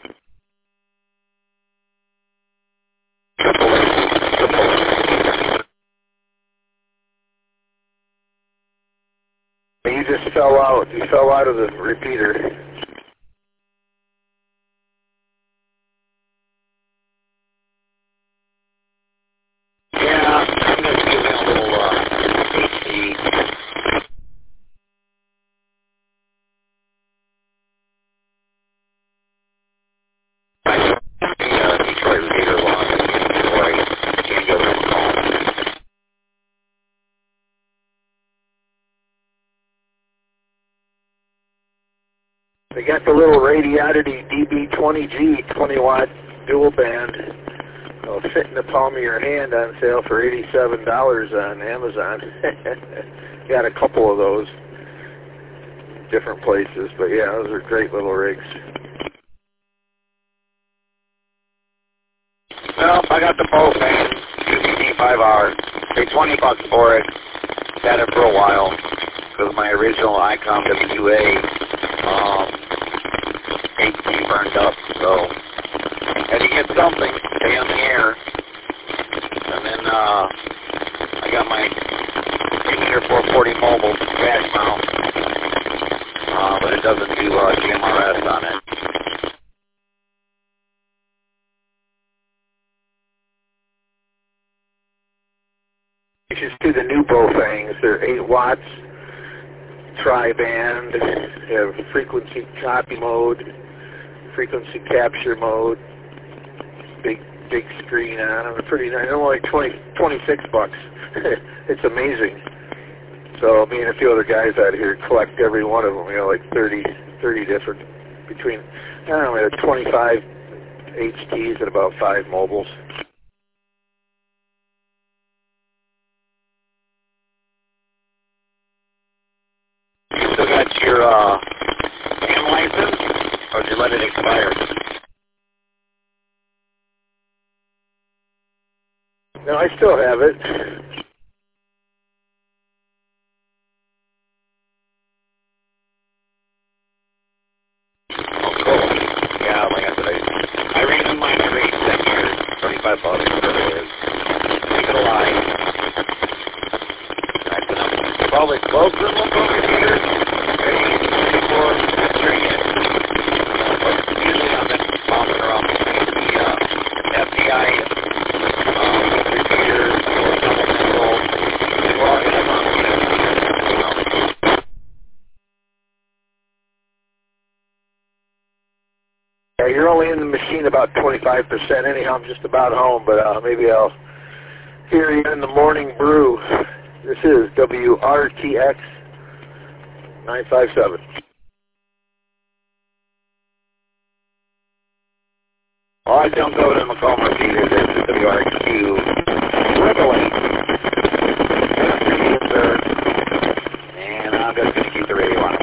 You just fell out. You fell out of the repeater. Yeah, I'm going to give it a little HD. Detroit repeater line. Detroit. Can't go there. They got the little Radiodity DB20G 20-watt dual band. It'll fit in the palm of your hand on sale for $87 on Amazon. Got a couple of those different places, but yeah, those are great little rigs. Well, I got the Bofang QCD5R. Paid $20 for it. Had it for a while because my original ICOM WA AC burned up, so had to get something to stay on the air. And then I got my 440 mobile cash mount, but it doesn't do GMRS on it. You should see the new Bofangs. They're 8 watts, tri-band, they have frequency copy mode, frequency capture mode, big screen on them. They're pretty nice. They're only like $26. It's amazing. So me and a few other guys out here collect every one of them. You know, like 30 different, between, I don't know, we have 25 HTs and about 5 mobiles. You still got your AM license, or did you let it expire? No, I still have it. Oh, cool. Yeah, like I said, I ran in mine every 10 years, $35, whatever it is. Keep it alive. Nice enough. Probably close to the local repeaters. Very easy for capturing it. But usually I'm bouncing around between the FBI repeaters or supplemental. Well, it's not Yeah, you're only in the machine about 25%. Anyhow, I'm just about home, but maybe I'll hear you in the morning brew. This is WRTX 957. Well, I jumped over to Macomb repeaters. This is WRQ. And I'm just going to keep the radio on.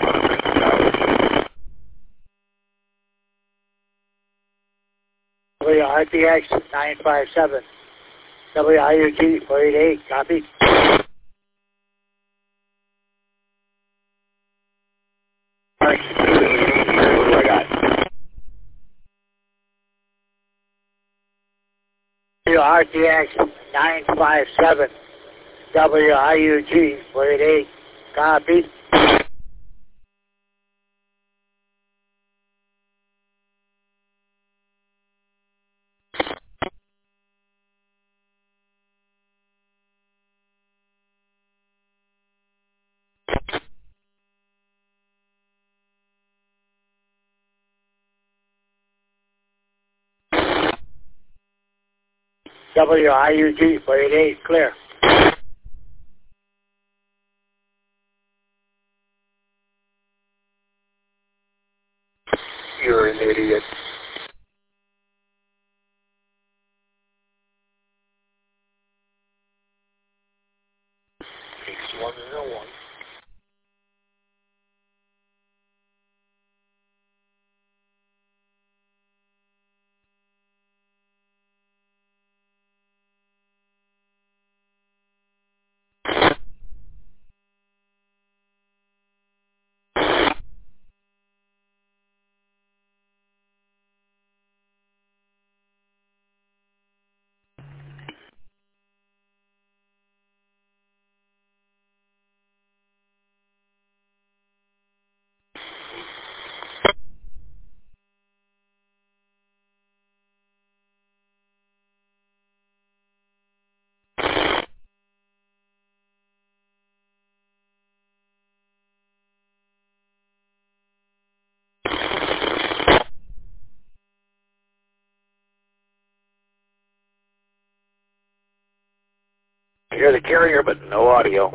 WRTX 957. WIUT 488. Copy. What do I got? WRTX 957. WIUT 488. Copy. WIUT 488. Clear. You're an idiot. X101. hear the carrier, but no audio.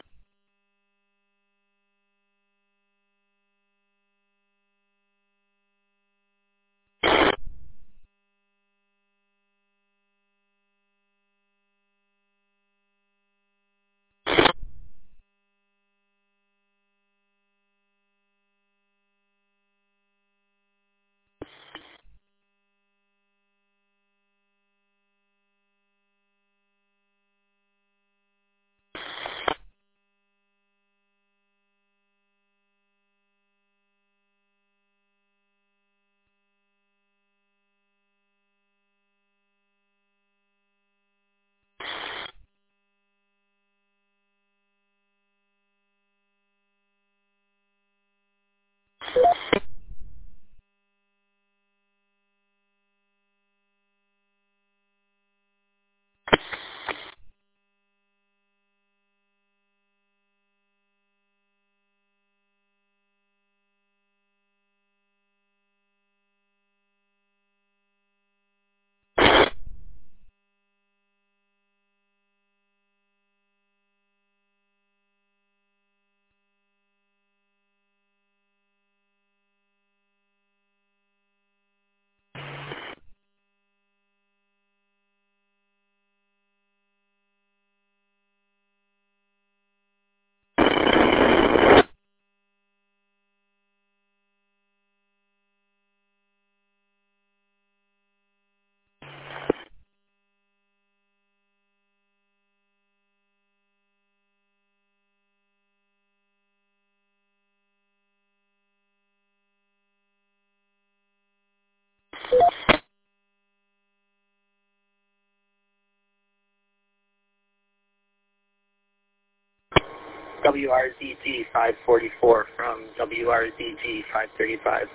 WRZG 544 from WRZG 535.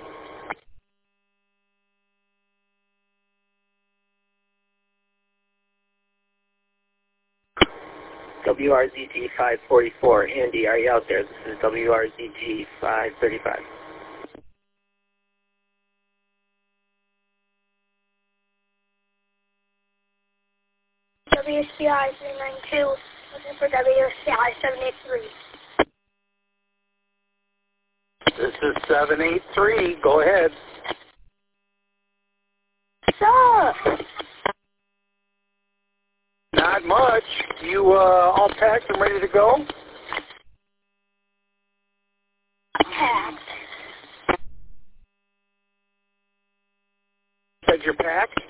WRZG 544, Andy, are you out there? This is WRZG 535. WCI 392, looking for WCI 783. This is 783. Go ahead. What's up? Not much. You all packed and ready to go? Packed. Said you're packed?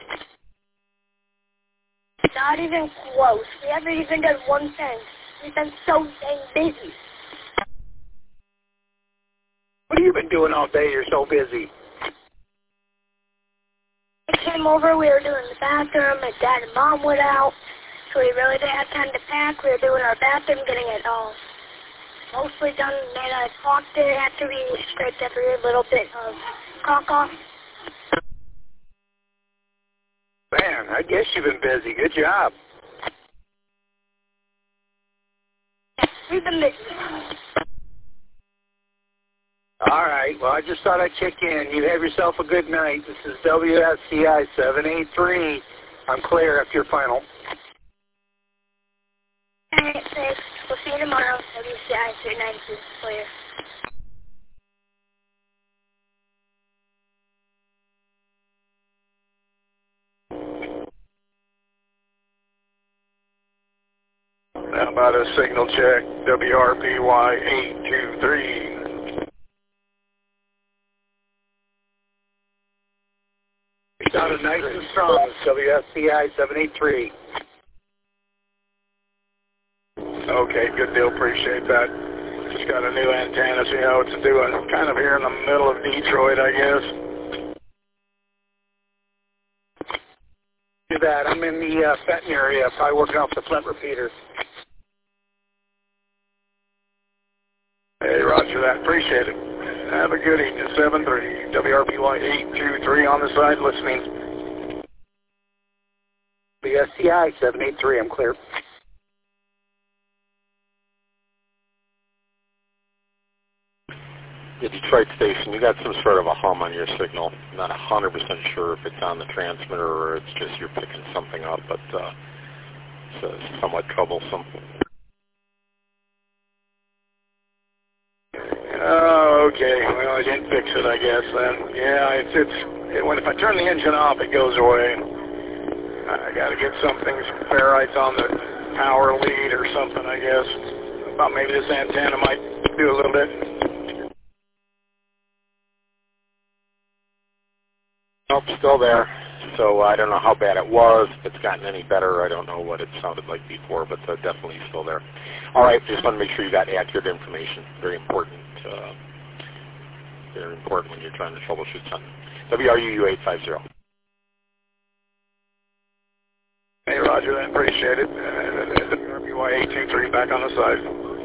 Not even close. We haven't even done one thing. We've been so dang busy. What have you been doing all day? You're so busy. I came over, we were doing the bathroom, my dad and mom went out, so we really didn't have time to pack. We were doing our bathroom, getting it all mostly done, and I walked in after we scraped every little bit of caulk off. Man, I guess you've been busy. Good job. We've been busy. All right. Well, I just thought I'd check in. You have yourself a good night. This is WSCI 783. I'm clear after your final. All right, thanks. We'll see you tomorrow. WCI 392. Clear. How about a signal check? WRPY 823. Sounded nice and strong. It's WSCI 783. Okay, good deal. Appreciate that. Just got a new antenna. See how it's doing. Kind of here in the middle of Detroit, I guess. Do that. I'm in the Fenton area, probably working off the Flint repeater. Hey, roger that. Appreciate it. Have a good evening. 7-3. WRPY 823 on the side listening. WSCI 783. I'm clear. The Detroit station, you got some sort of a hum on your signal. Not 100% sure if it's on the transmitter or it's just you're picking something up, but It's somewhat troublesome. Oh, okay. Well, I didn't fix it, I guess, then. Yeah, if I turn the engine off, it goes away. I got to get some ferrites on the power lead or something, I guess. Thought maybe this antenna might do a little bit. Nope, still there. So I don't know how bad it was. If it's gotten any better, I don't know what it sounded like before, but definitely still there. All right, just want to make sure you got accurate information. Very important. Very important when you're trying to troubleshoot something. WRUU 850. Hey, Roger, I appreciate it. WRBY 823 back on the side.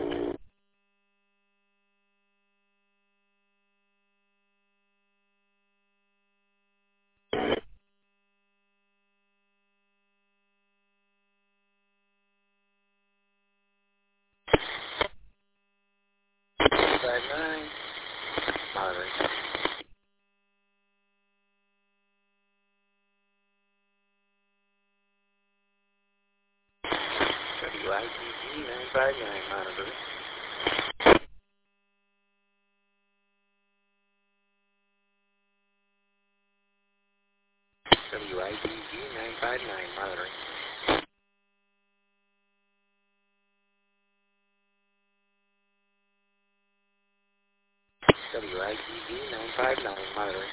WIGG 959 monitor. WIGG 959 monitoring. WIGG 959 monitoring.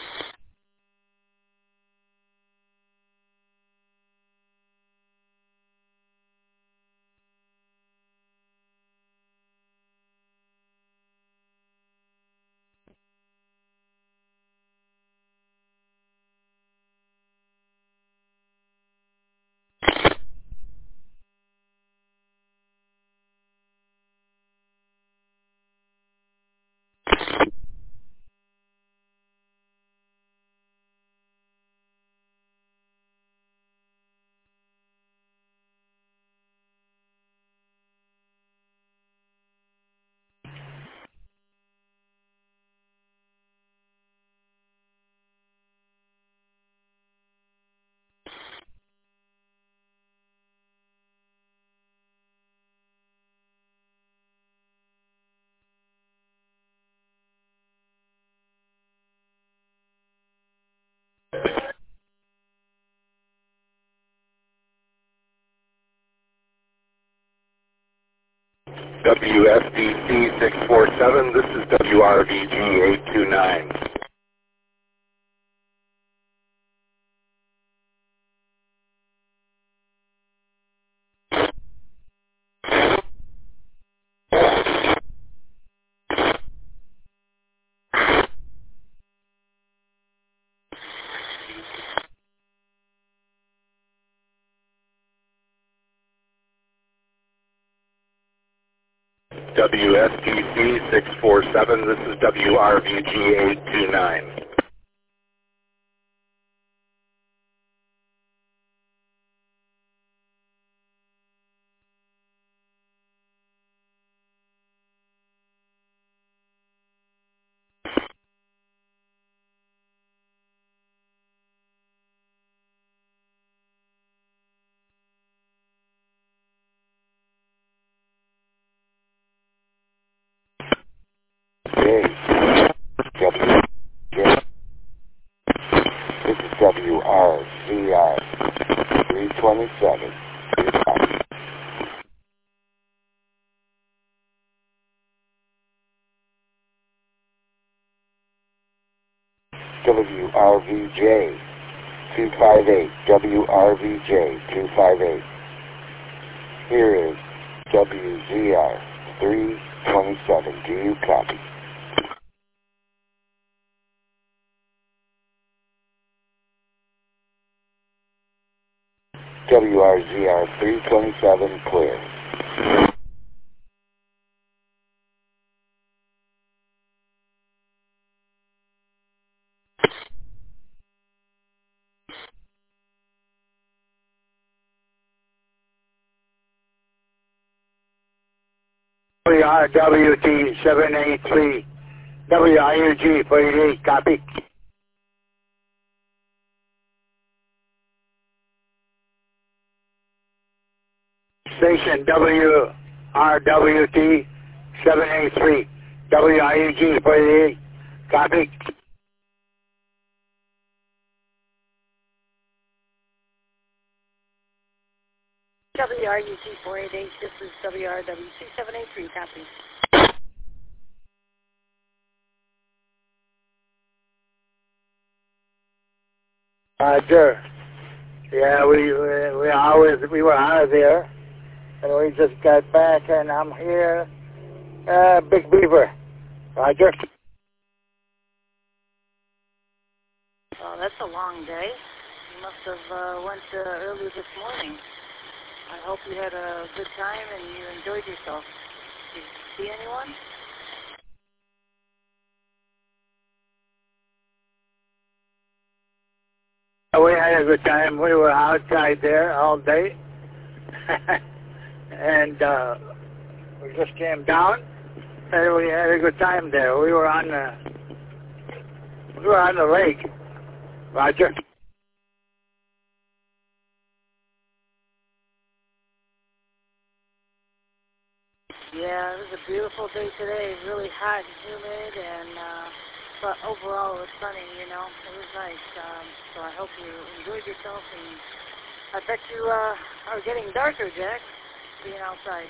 WSDC 647, this is WRVG 829. WSDC 647, this is WRVG 829. This is WRZR 327. WRVJ 258. WRVJ 258. Here is WZR 327. Do you copy? WRZR 327 clear. WRWT 783. WIUG 48, copy. Station WRWT 783. WIUG 48. Copy. WRUG 488, this is WRWT 783, copy. Sure. Yeah, we were out of there, and we just got back, and I'm here. Big Beaver. Roger. Oh, that's a long day. You must have went early this morning. I hope you had a good time and you enjoyed yourself. Did you see anyone? We had a good time. We were outside there all day, and we just came down, and we had a good time there. We were on the lake. Roger. Yeah, it was a beautiful day today. Really hot and humid, and but overall it was sunny. You know, it was nice. So I hope you enjoyed yourself, and I bet you are getting darker, Jack, being outside.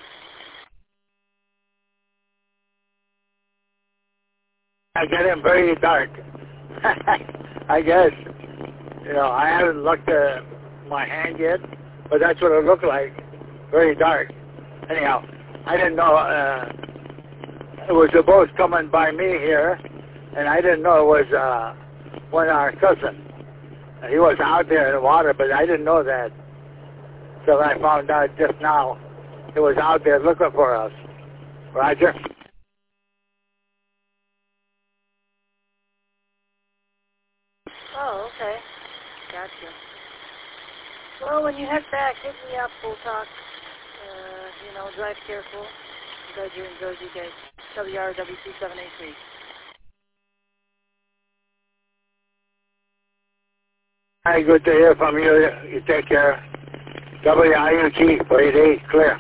I get it very dark. I guess. You know, I haven't looked at my hand yet, but that's what it looked like. Very dark. Anyhow, I didn't know it was a boat coming by me here, and I didn't know it was one of our cousin. He was out there in the water, but I didn't know that till I found out just now. It was out there looking for us. Roger. Oh, okay. Gotcha. Well, when you head back, hit me up. We'll talk. You know, drive careful. Glad you enjoyed your day. WRWT 783. Hi, good to hear from you. You take care. WIUG 48, clear.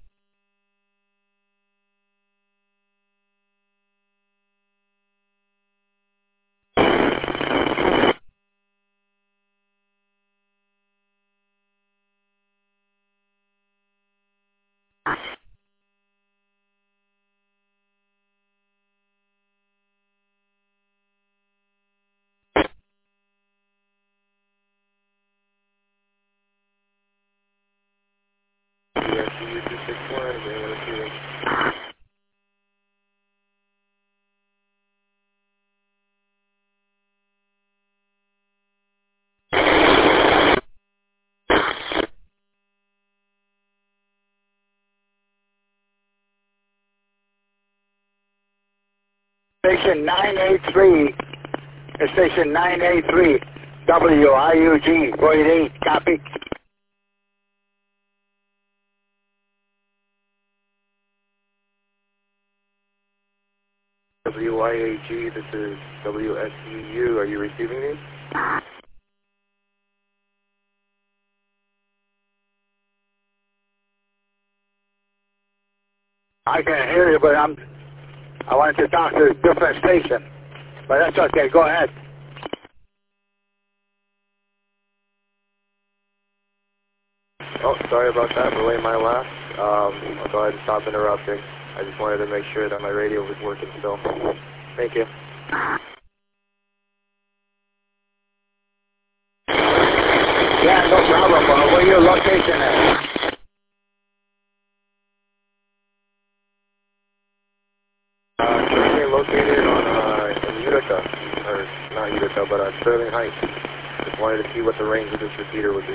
Station 983, Station 983, WIUG 48, copy. WIAG, this is WSEU. Are you receiving me? I can hear you, but I wanted to talk to a different station. But that's okay. Go ahead. Oh, sorry about that. Relay my last. I'll go ahead and stop interrupting. I just wanted to make sure that my radio was working still. Thank you. Yeah, no problem. Where your location is? Currently located on in Utica, or not Utica, but Sterling Heights. Just wanted to see what the range of this repeater would be.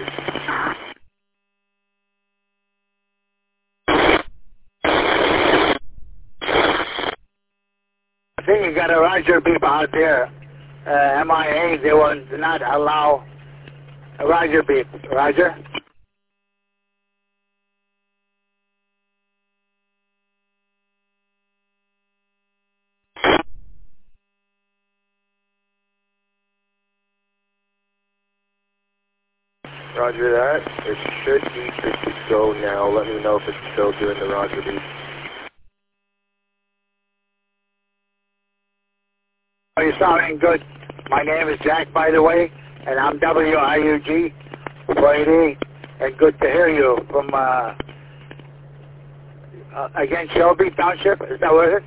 I think you got a Roger beep out there. MIA, they will not allow a Roger beep. Roger? Roger that. It should be good to go now. Let me know if it's still doing the Roger beep. Are you sounding good? My name is Jack, by the way, and I'm WIUG 488, and good to hear you from, again, Shelby Township, is that what it is?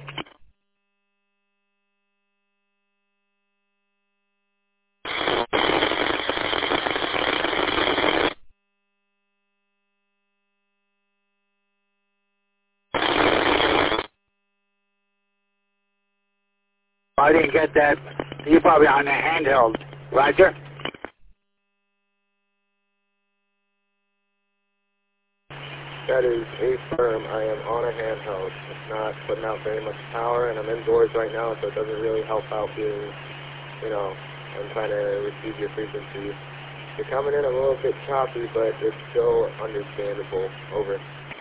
I didn't get that. You're probably on a handheld. Roger? That is affirm. I am on a handheld. It's not putting out very much power, and I'm indoors right now, so it doesn't really help out being, you know, I'm trying to receive your frequency. You're coming in a little bit choppy, but it's still understandable. Over.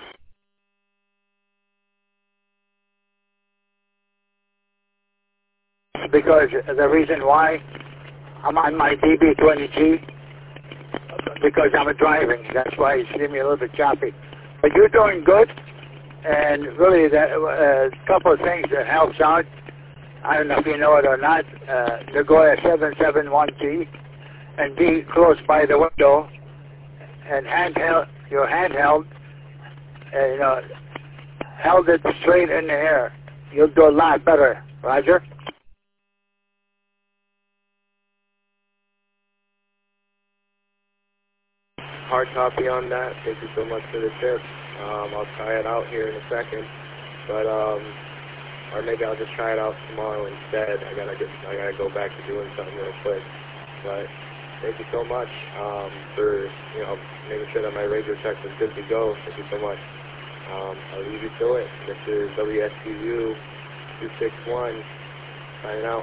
Because the reason why I'm on my DB20G, because I'm driving. That's why you see me a little bit choppy. But you're doing good, and really that a couple of things that helps out. I don't know if you know it or not. To go at 771T and be close by the window and your handheld, you know, held it straight in the air. You'll do a lot better. Roger? Hard copy on that. Thank you so much for the tip. I'll try it out here in a second, but or maybe I'll just try it out tomorrow instead. I gotta go back to doing something real quick. But thank you so much for making sure that my radio check was good to go. Thank you so much. I'll leave you to it. This is WSTU 261 signing out.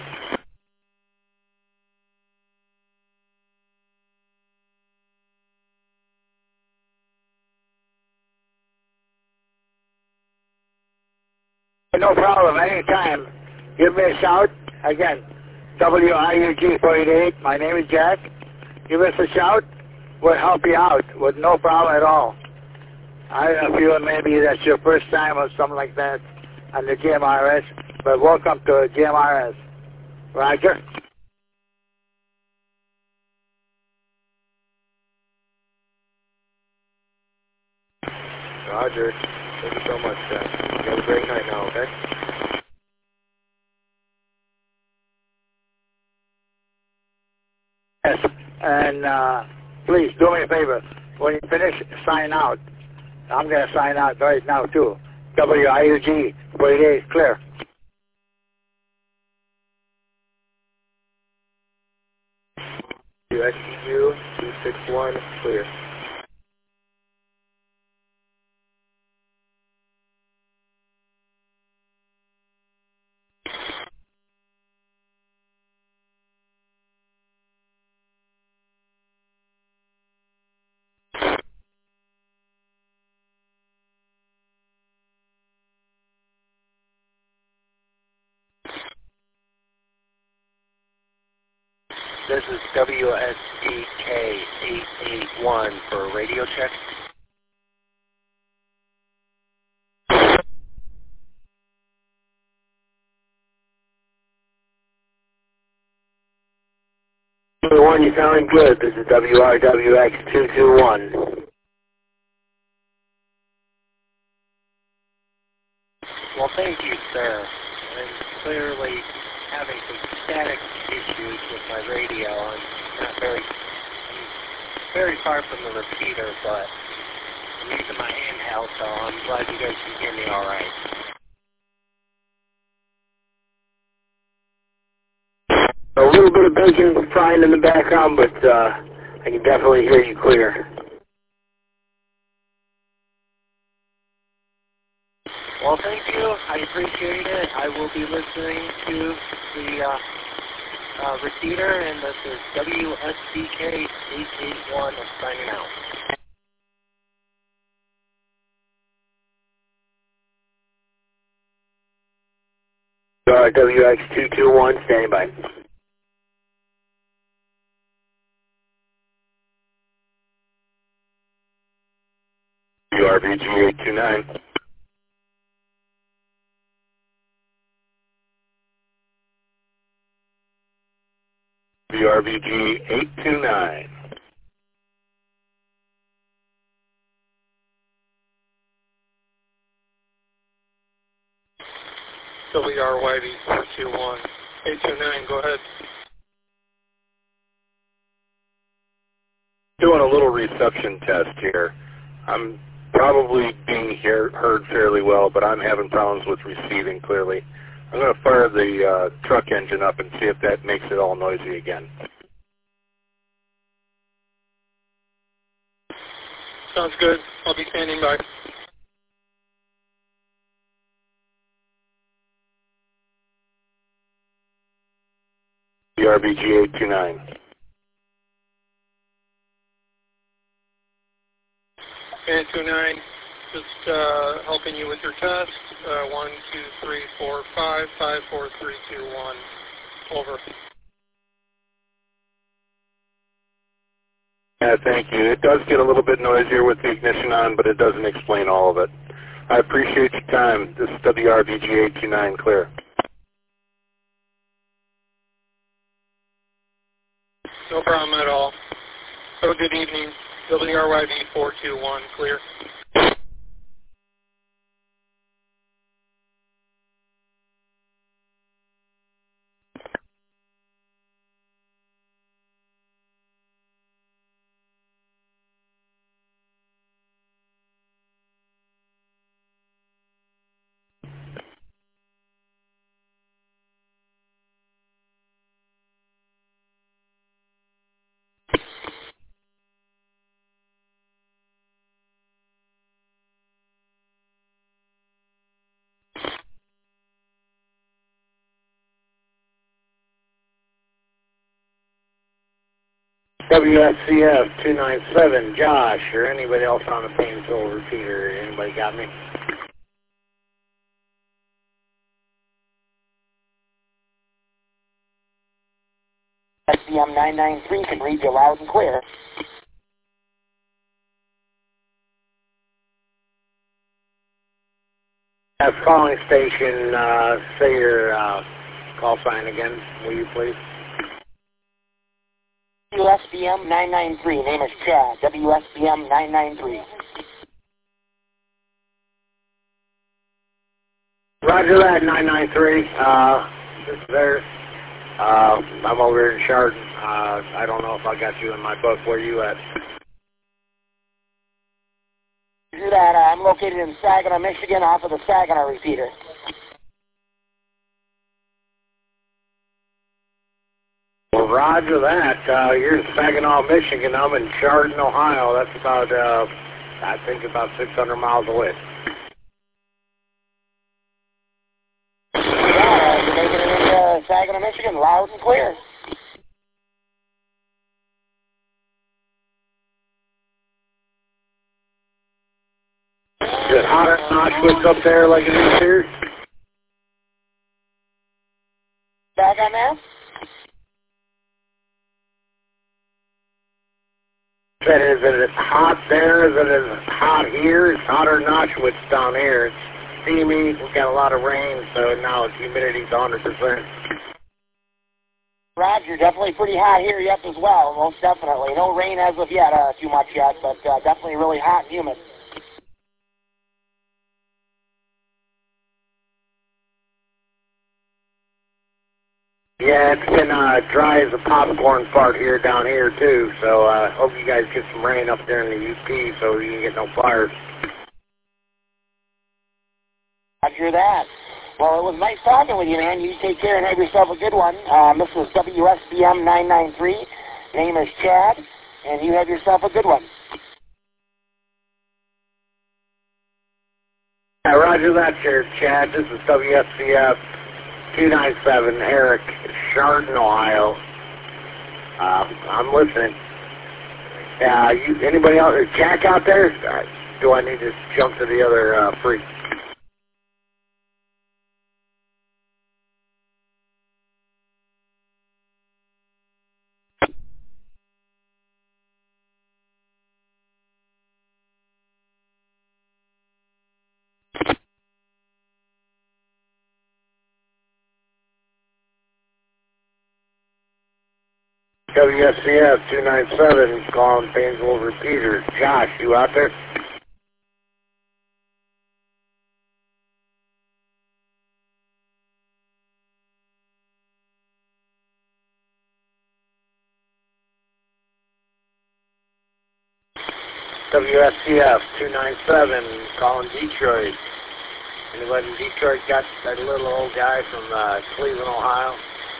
No problem. Anytime. Give me a shout. Again, WIUG 488. My name is Jack. Give us a shout. We'll help you out with no problem at all. I feel maybe that's your first time or something like that on the GMRS, but welcome to GMRS. Roger? Roger. Thank you so much, Jack. You have a great night now, okay? Yes, and please do me a favor. When you finish, sign out. I'm going to sign out right now, too. WIUG 488, clear. WSTU 261, clear. This is WSDK 881 for radio check. One, you sounding good. This is WRWX 221. Well, thank you, sir. I'm clearly having some static issues with my radio. I'm very far from the repeater, but I'm using my handheld, so I'm glad you guys can hear me all right. A little bit of bacon frying in the background, but I can definitely hear you clear. Well, thank you. I appreciate it. I will be listening to the repeater, and this is WSDK 881 signing out. WX221, standing by. WRBG829. WRBG829. WRYB421. 829, go ahead. Doing a little reception test here. I'm probably being heard fairly well, but I'm having problems with receiving clearly. I'm going to fire the truck engine up and see if that makes it all noisy again. Sounds good. I'll be standing by. WRBG829. 829, just helping you with your test. 1, 2, 3, 4, 5, 5, 4, 3, 2, 1. Over. Yeah, thank you. It does get a little bit noisier with the ignition on, but it doesn't explain all of it. I appreciate your time. This is WRBG829, clear. No problem at all. Have a good evening. WRYB421, clear. WSCF 297, Josh, or anybody else on the Painesville repeater. Anybody got me? SBM 993 can read you loud and clear. Calling station, say your call sign again, will you please? WSBM 993, name is Chad, WSBM 993. Roger that, 993. This is there. I'm over here in Chardon. I don't know if I got you in my book. Where you at? Do that. I'm located in Saginaw, Michigan, off of the Saginaw repeater. Well, roger that. You're in Saginaw, Michigan. I'm in Chardon, Ohio. That's about, I think about 600 miles away. Yeah, you're making it into Saginaw, Michigan, loud and clear. Is it hotter than Auschwitz up there like it is here? Back on that? Said, is it hot there? Is it as hot here? It's hotter than Auschwitz down here. It's steamy. We've got a lot of rain, so now its humidity's 100%. Roger, definitely pretty hot here yet as well, most definitely. No rain as of yet, too much yet, but definitely really hot and humid. Yeah, it's been dry as a popcorn fart here down here too, so hope you guys get some rain up there in the UP so you can get no fires. Roger that. Well, it was nice talking with you, man. You take care and have yourself a good one. This was WSBM 993. Name is Chad, and you have yourself a good one. Yeah, roger that, Sheriff Chad. This is WSCF 297, Eric, Chardon, Ohio. I'm listening. Anybody else? Is Jack out there? Do I need to jump to the other freak? WSCF 297 calling Painesville repeater. Josh, you out there? WSCF 297 calling Detroit. Anybody in Detroit got that little old guy from Cleveland, Ohio?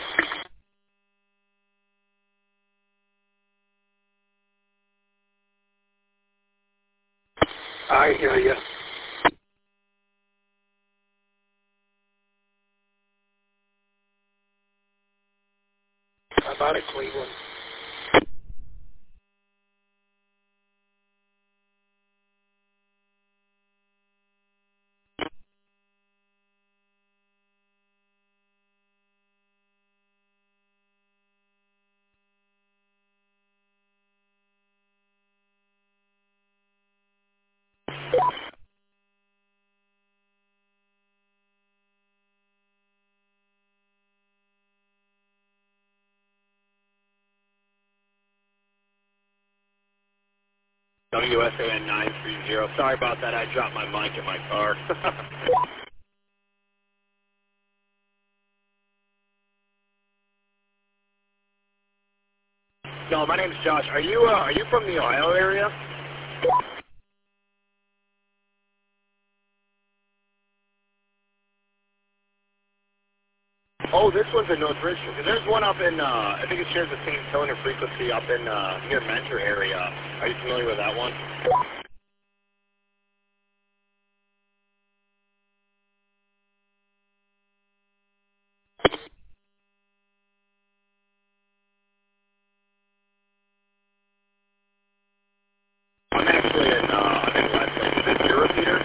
I hear you. I'm out of Cleveland. WSAN 930. Sorry about that. I dropped my mic in my car. No, my name's Josh. Are you from the Ohio area? Oh, this one's in North Richmond. There's one up in, I think it shares the same tone and frequency up in near Mentor area. Are you familiar with that one? I'm actually I'm in Westlake. Is this your repeater?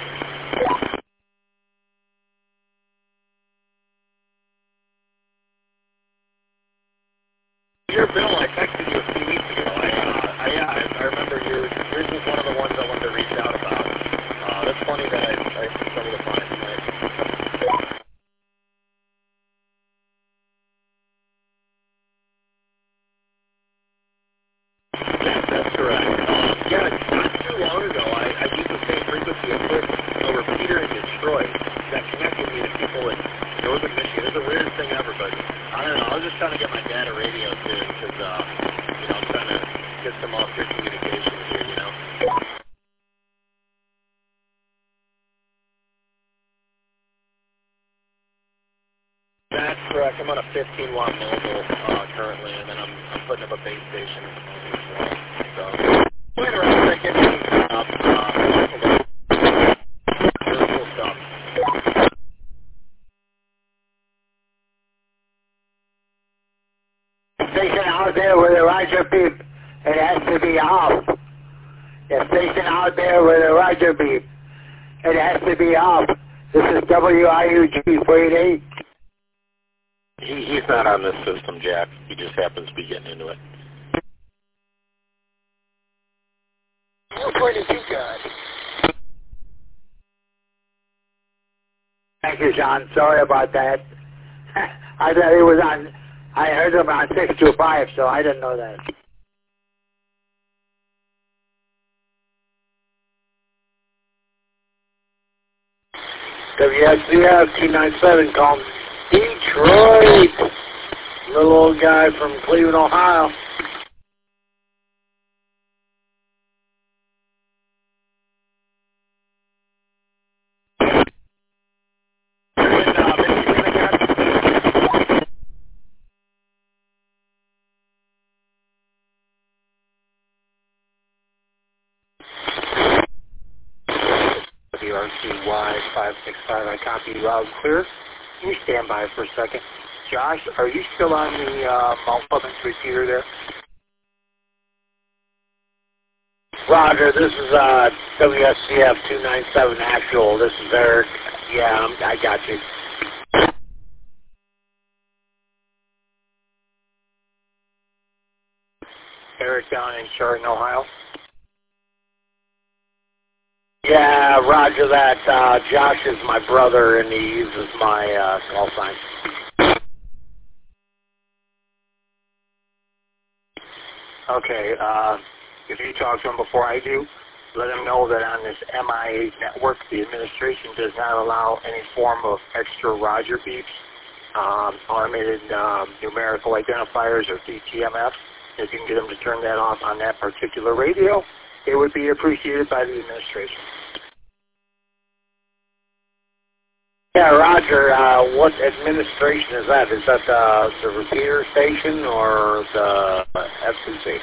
Your bill, I texted you a few weeks ago. I remember yours was one of the ones I wanted to reach out about. That's funny that I stumbled upon it tonight. Yes, that's correct. Yeah, not too long ago, I used the same frequency and put a repeater in Detroit that connected me to people in northern Michigan. It's the weirdest thing ever, but I don't know. I was just trying to get my dad a radio too, because I'm trying to get some off-grid communications here, That's correct. I'm on a 15-watt mobile currently, and then I'm putting up a base station at the moment as well. So, later on, I get things up. Really cool stuff. Station out there with the Roger beep, it has to be off. The station out there with the Roger beep, it has to be off. This is WIUG 488. He's not on this system, Jack. He just happens to be getting into it. What point did you got? Thank you, Sean. Sorry about that. I thought it was on, I heard him on 625, so I didn't know that. WSCF 297 calling Detroit. Little old guy from Cleveland, Ohio. WRCY565, I copy you loud and clear. Can you stand by for a second? Josh, are you still on the Mount Pleasant repeater there? Roger, this is WSCF 297 actual. This is Eric. Yeah, I got you. Eric down in Chariton, Ohio? Yeah, roger that. Josh is my brother, and he uses my call sign. Okay, if you talk to them before I do, let them know that on this MIA network, the administration does not allow any form of extra Roger beeps, automated numerical identifiers, or DTMF. If you can get them to turn that off on that particular radio, it would be appreciated by the administration. Yeah, Roger. What administration is that? Is that the repeater station or the FCC?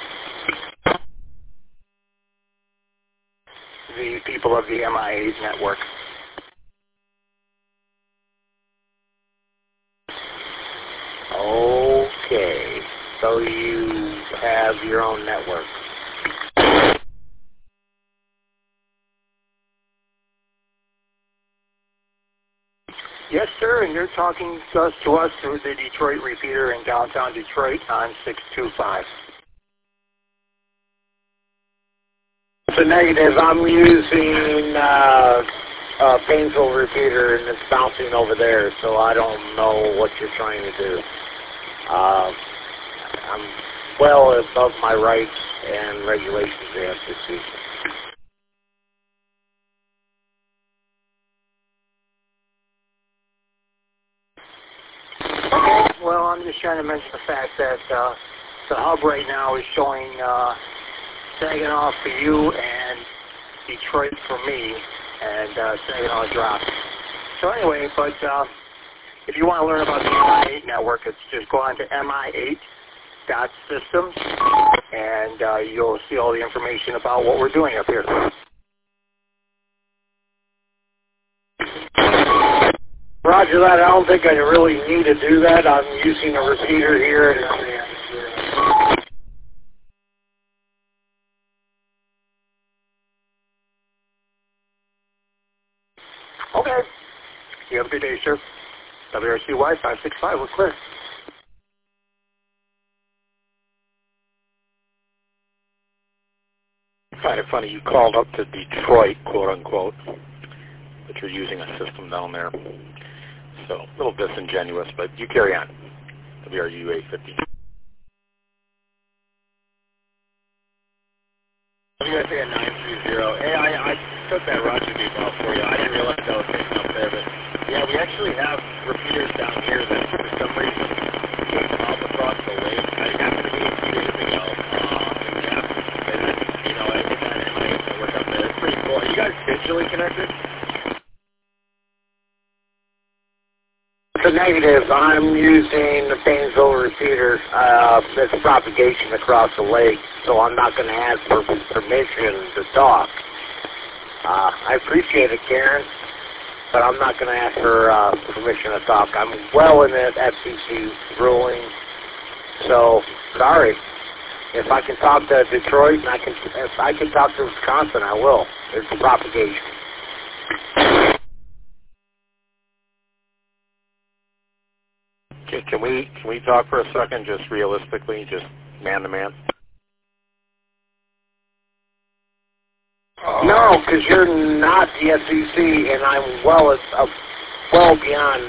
The people of the MIA's network. Okay. So you have your own network. Yes, sir, and you're talking to us through the Detroit repeater in downtown Detroit on 625. The negative, I'm using a Painesville repeater and it's bouncing over there, so I don't know what you're trying to do. I'm well above my rights and regulations of the FCC. Well, I'm just trying to mention the fact that the hub right now is showing Saginaw for you and Detroit for me, and Saginaw dropped. So anyway, but if you want to learn about the MI8 network, it's just go on to mi8.systems, and you'll see all the information about what we're doing up here. Roger that. I don't think I really need to do that. I'm using a repeater here. Okay. You have a good day, sir. WRCY 565, we're clear. I find it funny you called up to Detroit, quote unquote, but you're using a system down there. So a little disingenuous, but you carry on. WRU 850. WSA at 930. Hey, I took that Roger beep off for you. I didn't realize I was taking up there, but yeah, we actually have repeaters down here that for some reason came up across the lake. I happened to be a few days ago, and yeah, and then, you know, I think I might work up there. It's pretty cool. Are you guys digitally connected? The negative, I'm using the Painesville repeater. It's propagation across the lake, so I'm not going to ask for permission to talk. I appreciate it, Karen, but I'm not going to ask for permission to talk. I'm well in that FCC ruling, so sorry. If I can talk to Detroit and if I can talk to Wisconsin, I will. It's propagation. Can we talk for a second, just realistically, just man to man? No, because you're not the FCC, and I'm well beyond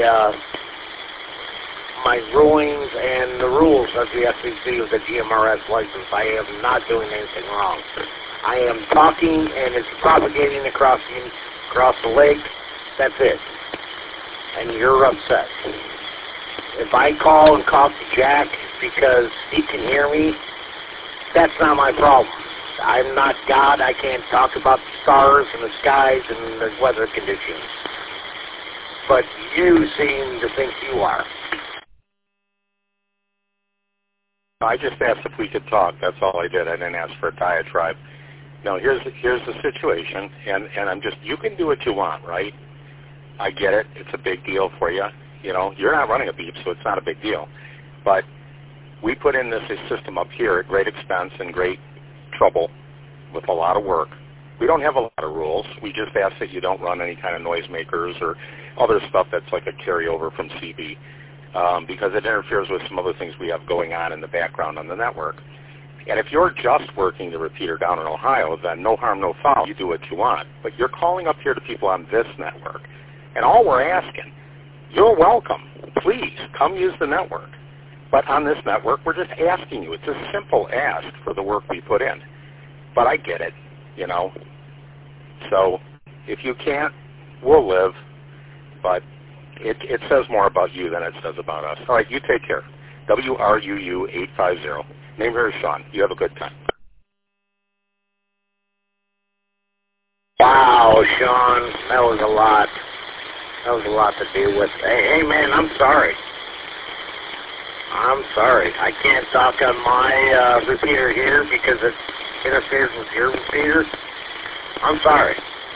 my rulings and the rules of the FCC with the GMRS license. I am not doing anything wrong. I am talking, and it's propagating across the lake. That's it. And you're upset. If I call and talk to Jack because he can hear me, that's not my problem. I'm not God. I can't talk about the stars and the skies and the weather conditions. But you seem to think you are. I just asked if we could talk. That's all I did. I didn't ask for a diatribe. No, here's the situation, and I'm just, you can do what you want, right? I get it. It's a big deal for you. You know, you're not running a beep, so it's not a big deal. But we put in this system up here at great expense and great trouble with a lot of work. We don't have a lot of rules. We just ask that you don't run any kind of noisemakers or other stuff that's like a carryover from CB because it interferes with some other things we have going on in the background on the network. And if you're just working the repeater down in Ohio, then no harm, no foul. You do what you want. But you're calling up here to people on this network. And all we're asking, you're welcome. Please, come use the network. But on this network, we're just asking you. It's a simple ask for the work we put in. But I get it, you know. So if you can't, we'll live. But it says more about you than it says about us. All right, you take care. WRUU 850. Name here is Sean. You have a good time. Wow, Sean, that was a lot. That was a lot to deal with. Hey, man, I'm sorry. I'm sorry. I can't talk on my repeater here because it interferes with your repeater. I'm sorry.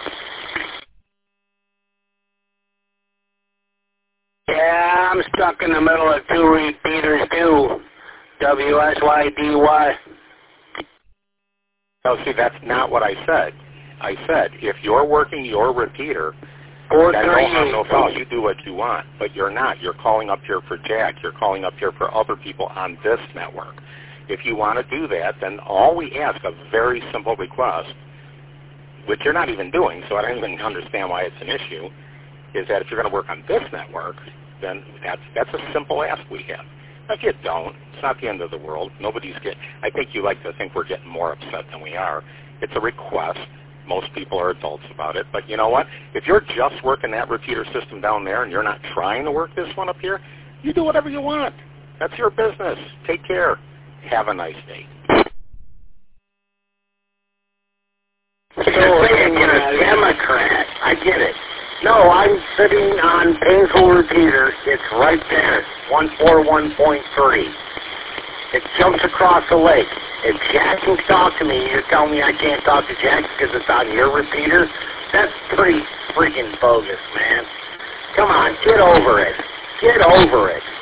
Yeah, I'm stuck in the middle of two repeaters too. WSYDY. No, see, that's not what I said. I said, if you're working your repeater, no problem. You do what you want, but you're not. You're calling up here for Jack. You're calling up here for other people on this network. If you want to do that, then all we ask, a very simple request, which you're not even doing, so I don't even understand why it's an issue, is that if you're going to work on this network, then that's a simple ask we have. If you don't, it's not the end of the world. I think you like to think we're getting more upset than we are. It's a request. Most people are adults about it. But you know what? If you're just working that repeater system down there and you're not trying to work this one up here, you do whatever you want. That's your business. Take care. Have a nice day. So saying you're a Democrat. I get it. No, I'm sitting on Painesville repeater. It's right there, 141.3. It jumps across the lake. If Jack can talk to me, you're telling me I can't talk to Jack because it's on your repeater? That's pretty freaking bogus, man. Come on, get over it. Get over it.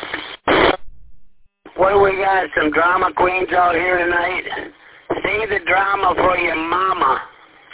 What do we got? Some drama queens out here tonight? Save the drama for your mama.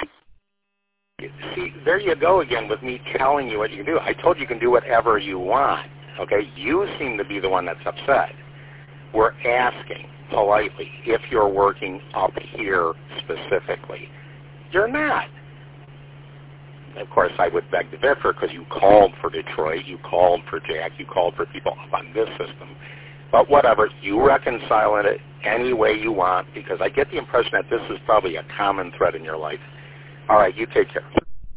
See, there you go again with me telling you what you can do. I told you can do whatever you want. Okay? You seem to be the one that's upset. We're asking politely if you're working up here specifically. You're not. Of course, I would beg to differ because you called for Detroit, you called for Jack, you called for people up on this system. But whatever, you reconcile it any way you want because I get the impression that this is probably a common thread in your life. All right, you take care.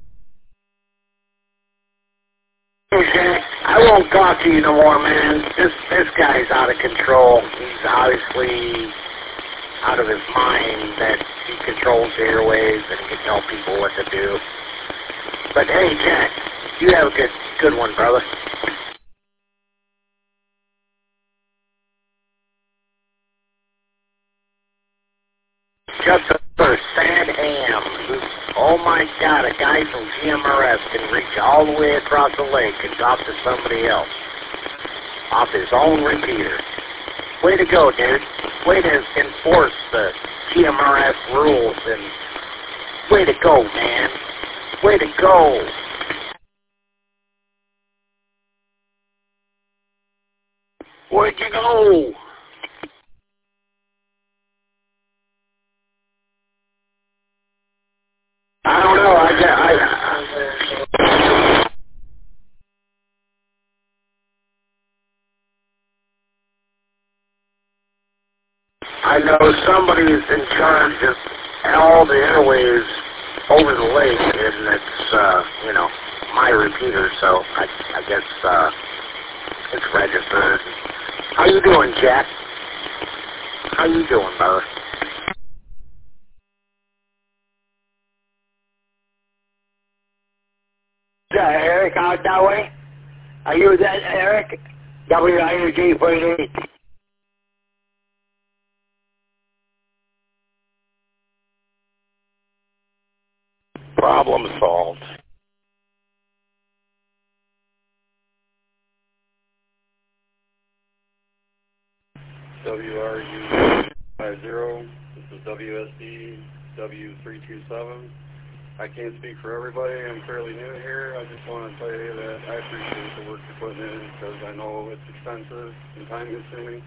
I won't talk to you no more, man. This guy's out of control. He's obviously out of his mind that he controls the airwaves and can tell people what to do. But hey, Jack, you have a good one, brother. Just for Sad Ham. Oh my God, a guy from GMRS can reach all the way across the lake and talk to somebody else off his own repeater. Way to go, dude. Way to enforce the GMRS rules and way to go, man. Way to go. Where'd you go? I don't know. I know somebody's in charge of all the airwaves over the lake, and it's, my repeater, so I guess it's registered. How you doing, Jack? How you doing, brother? Eric out that way? Are you that, Eric? WIUG 48. Problem solved. WRU 50. This is WSD W327. I can't speak for everybody. I'm fairly new here. I just want to tell you that I appreciate the work you're putting in because I know it's expensive and time-consuming.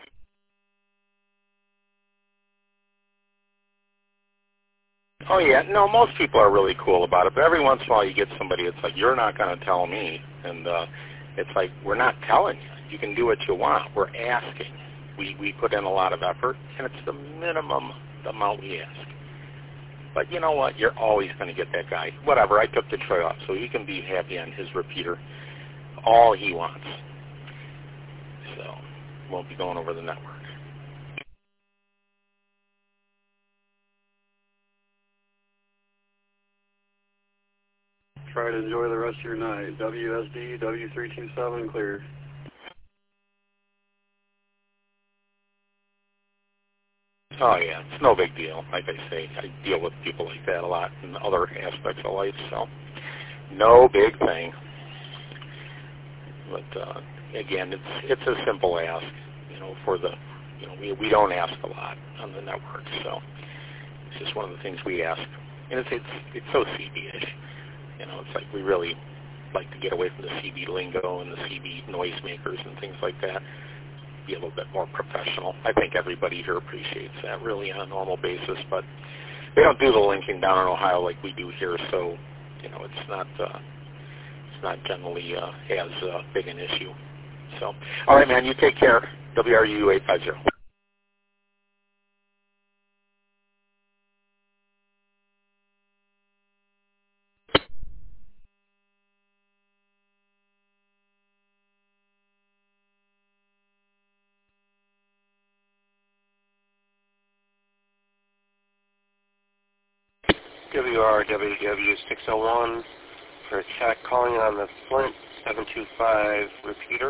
Oh, yeah. No, most people are really cool about it, but every once in a while you get somebody that's like, you're not going to tell me. And it's like, we're not telling you. You can do what you want. We're asking. We put in a lot of effort, and it's the minimum amount we ask. But you know what? You're always going to get that guy. Whatever, I took Detroit off, so he can be happy on his repeater all he wants. So, won't be going over the network. Try to enjoy the rest of your night. WSD, W327, clear. Oh, yeah, it's no big deal. Like I say, I deal with people like that a lot in other aspects of life, so no big thing. But, again, it's a simple ask, for the, we don't ask a lot on the network, so it's just one of the things we ask. And it's so CB-ish. It's like we really like to get away from the CB lingo and the CB noisemakers and things like that. Be a little bit more professional. I think everybody here appreciates that really on a normal basis, but they don't do the linking down in Ohio like we do here, so it's not generally as big an issue. So, all right, man, you take care. WRU 850. WRWW601 for a check calling on the Flint 725 repeater.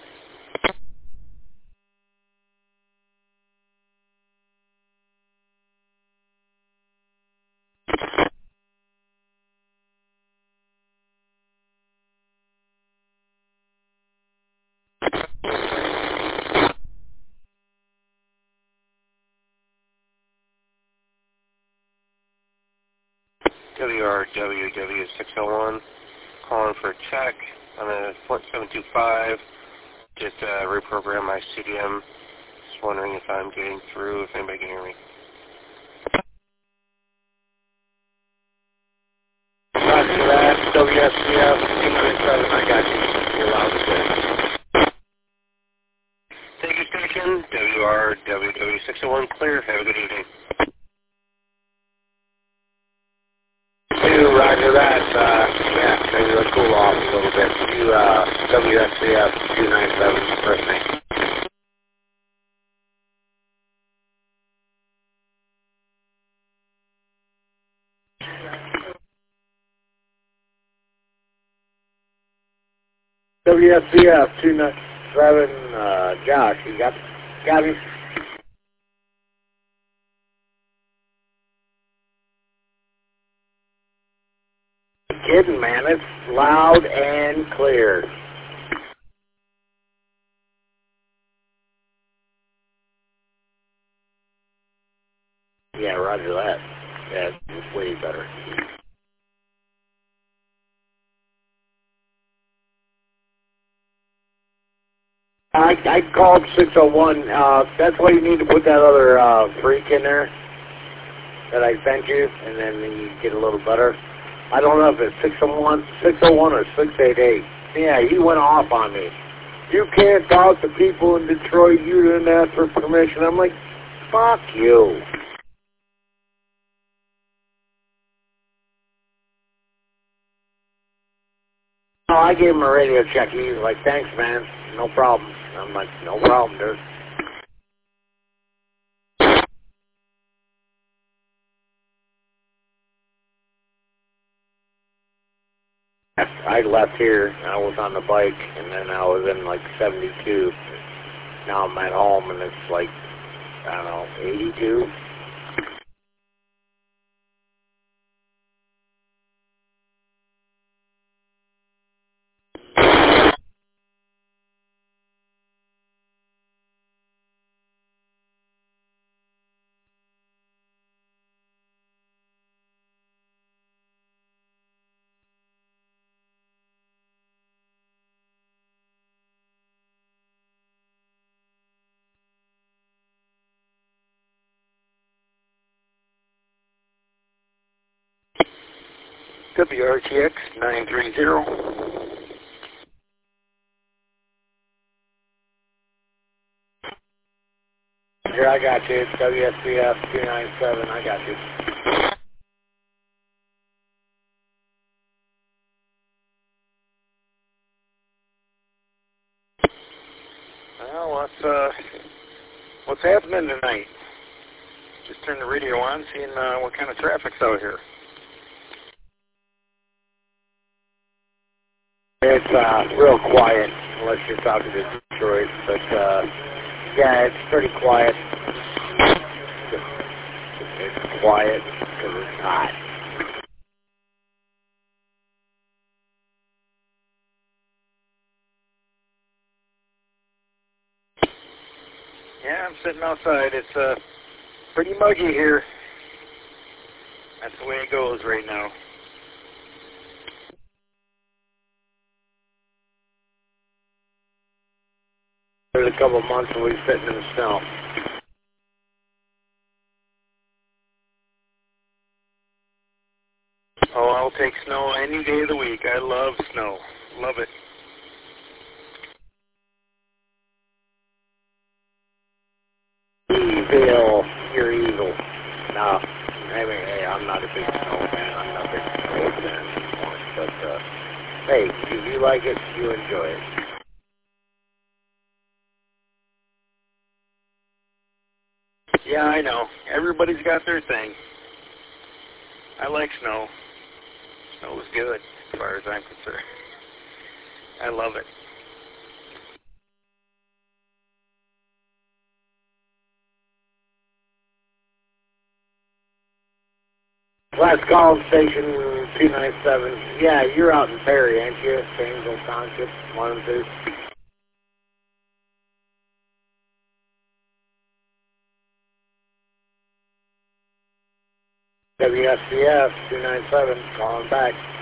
WRWW601 calling for a check on the Flint 725. Just reprogram my CDM. Just wondering if I'm getting through, if anybody can hear me. Roger that. WSBF 297, I got you. You're loud and clear. Thank you, station. WRWW601 clear. Have a good evening. Roger that. Yeah, maybe let's cool off a little bit. WSCF 297, first name. WSCF 297, Josh, you got me? Kidding, man. It's loud and clear. Yeah, roger that. Yeah, it's way better. I called 601. That's why you need to put that other freak in there that I sent you, and then you get a little better. I don't know if it's 601 or 688. Yeah, he went off on me. You can't talk to people in Detroit. You didn't ask for permission. I'm like, fuck you. Oh, I gave him a radio check. He was like, thanks, man. No problem. I'm like, no problem, dude. I left here, I was on the bike, and then I was in like 72. Now I'm at home, and it's like, I don't know, 82. WRTX 930. Roger, I got you. It's WSBF 297. I got you. Well, what's happening tonight? Just turn the radio on, seeing what kind of traffic's out here. It's real quiet, unless you're talking to Detroit, but yeah, it's pretty quiet. It's quiet because it's hot. Yeah, I'm sitting outside. It's pretty muggy here. That's the way it goes right now. There's a couple of months and we're sitting in the snow. Oh, I'll take snow any day of the week. I love snow. Love it. Evil. You're evil. No. I mean, hey, I'm not a big snowman. I'm not a big snowman anymore. But, hey, if you like it, you enjoy it. Yeah, I know. Everybody's got their thing. I like snow. Snow is good, as far as I'm concerned. I love it. Last call, station 297. Yeah, you're out in Perry, ain't you? Painesville Township, 1 and 2. WSCF 297, calling back.